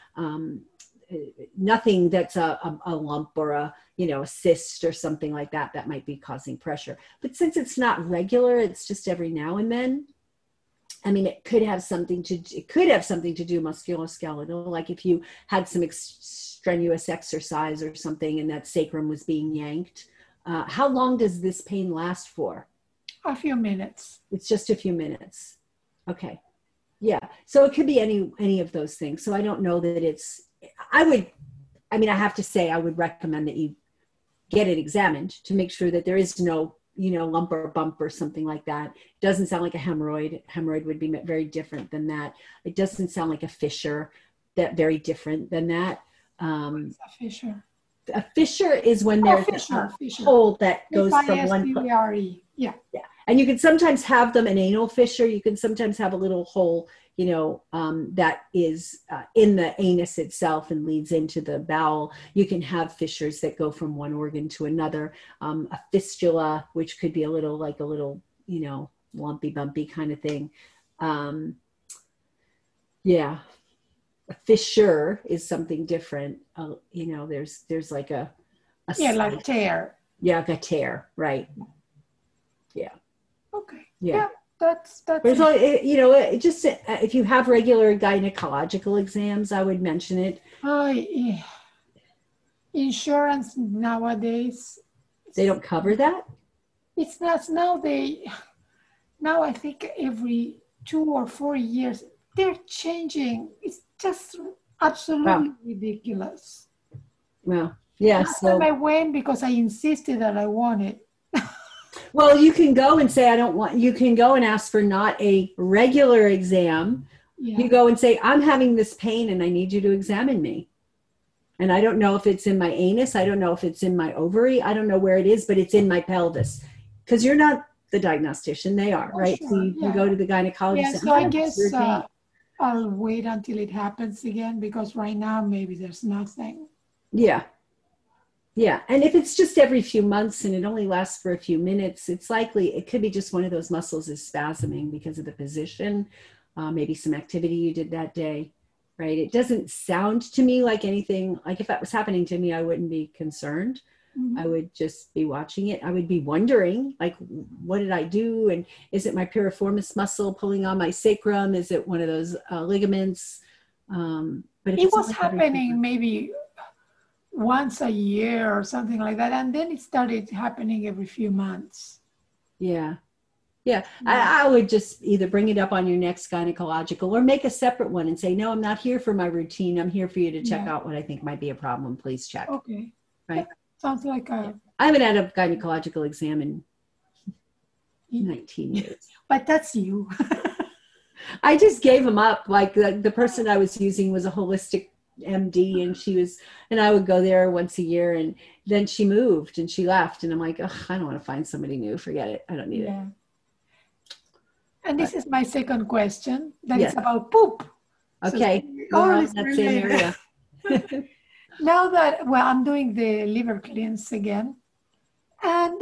nothing that's a lump or a cyst or something like that that might be causing pressure. But since it's not regular, it's just every now and then. I mean, it could have something to do musculoskeletal, like if you had some strenuous exercise or something and that sacrum was being yanked. How long does this pain last for? A few minutes. It's just a few minutes. Okay. Yeah. So it could be any of those things. So I don't know that it's, I have to say, I would recommend that you get it examined to make sure that there is no, lump or bump or something like that. It doesn't sound like a hemorrhoid. Hemorrhoid would be very different than that. It doesn't sound like a fissure, that very different than that. What's a fissure? A fissure is when there's a hole that goes from one place. Yeah. Yeah. And you can sometimes have them an anal fissure. You can sometimes have a little hole, that is in the anus itself and leads into the bowel. You can have fissures that go from one organ to another. A fistula, which could be a little, lumpy, bumpy kind of thing. Yeah. A fissure is something different. There's like a like tear. Yeah, like a tear, right? Yeah. Okay. Yeah. That's but just if you have regular gynecological exams, I would mention it. Insurance nowadays, they don't cover that. It's not now. Now I think every 2 or 4 years they're changing. It's just absolutely ridiculous. Well, yeah. Last time I went because I insisted that I wanted. Well, you can go and say, you can go and ask for not a regular exam. Yeah. You go and say, I'm having this pain and I need you to examine me. And I don't know if it's in my anus. I don't know if it's in my ovary. I don't know where it is, but it's in my pelvis. Because you're not the diagnostician. They are, right? Sure. So you go to the gynecologist. Yeah, so I guess I'll wait until it happens again, because right now maybe there's nothing. Yeah. Yeah. And if it's just every few months and it only lasts for a few minutes, it's likely it could be just one of those muscles is spasming because of the position, maybe some activity you did that day, right? It doesn't sound to me like anything, like if that was happening to me, I wouldn't be concerned. Mm-hmm. I would just be watching it. I would be wondering, like, what did I do? And is it my piriformis muscle pulling on my sacrum? Is it one of those ligaments? But it was happening maybe once a year or something like that, and then it started happening every few months. Yeah. I would just either bring it up on your next gynecological or make a separate one and say, no, I'm not here for my routine. I'm here for you to check out what I think might be a problem. Please check. Okay. Right. Sounds like I haven't had a gynecological exam in 19 years. But that's you. I just gave them up. Like the person I was using was a holistic MD, and I would go there once a year, and then she moved and she left, and I'm like, ugh, I don't want to find somebody new. Forget it. I don't need it. And this is my second question. That Yes. is about poop. Okay. So We're all on is that same related. area. Now that, well, I'm doing the liver cleanse again. And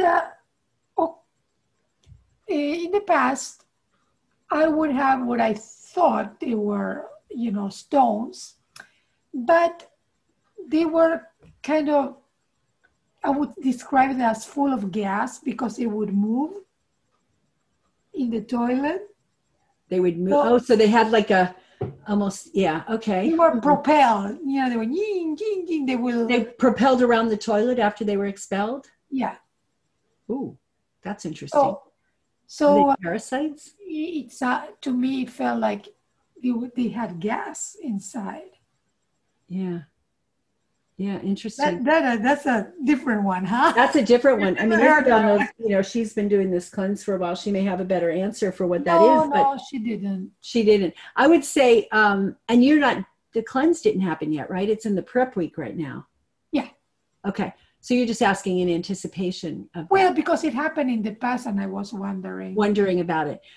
in the past, I would have what I thought they were, stones, but they were kind of, I would describe it as full of gas because they would move in the toilet. They would move. So- So they had like a almost, yeah, okay. They were propelled, they were ying, ying, ying. They propelled around the toilet after they were expelled? Yeah. Ooh, that's interesting. Are So they parasites? it's to me, it felt like they had gas inside. Yeah. Yeah, interesting. That's a different one, huh? That's a different one. I mean, Never heard Isabel that. knows, she's been doing this cleanse for a while. She may have a better answer for what that No, is, but no, she didn't. she didn't. I would say, and the cleanse didn't happen yet, right? It's in the prep week right now. Yeah. Okay. So you're just asking in anticipation of Well, because it happened in the past and I was wondering about it.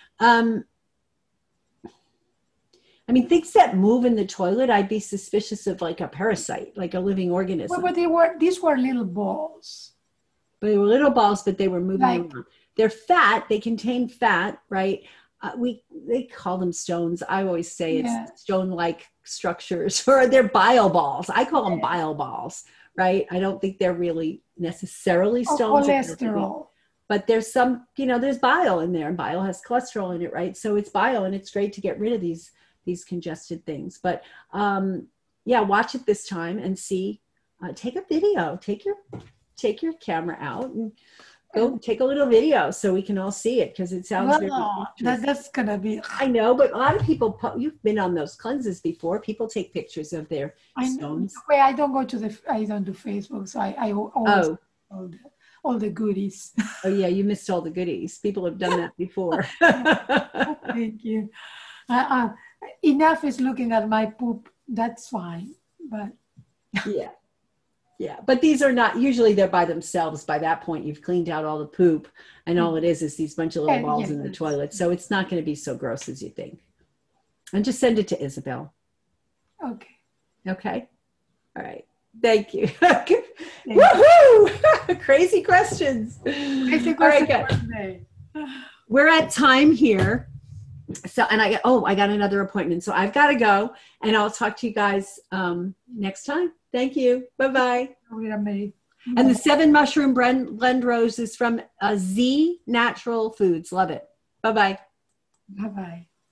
I mean, things that move in the toilet, I'd be suspicious of like a parasite, like a living organism. Well, but these were little balls. But they were little balls, but they were moving Like- around. They're fat. They contain fat, right? They call them stones. I always say it's stone-like structures, or they're bile balls. I call them bile balls, right? I don't think they're really necessarily Or stones. cholesterol. But there's some, there's bile in there, and bile has cholesterol in it, right? So it's bile, and it's great to get rid of these congested things. But watch it this time and see. Take a video. Take your camera out and go take a little video so we can all see it, because it sounds very interesting. That's gonna be. I know, but a lot of people, you've been on those cleanses before. People take pictures of their stones. Well, I don't do Facebook, so I always all the goodies. Oh yeah, you missed all the goodies. People have done that before. Thank you. Enough is looking at my poop. That's fine, but yeah. But these are not, usually they're by themselves. By that point, you've cleaned out all the poop, and all it is these bunch of little balls in the toilet. So it's not going to be so gross as you think. And just send it to Isabel. Okay. Okay. All right. Thank you. Woohoo! Crazy questions. Crazy All right, question. good. We're at time here. So, and I got another appointment. So I've got to go, and I'll talk to you guys next time. Thank you. Bye-bye. And the 7 mushroom blend rose is from Z Natural Foods. Love it. Bye-bye. Bye-bye.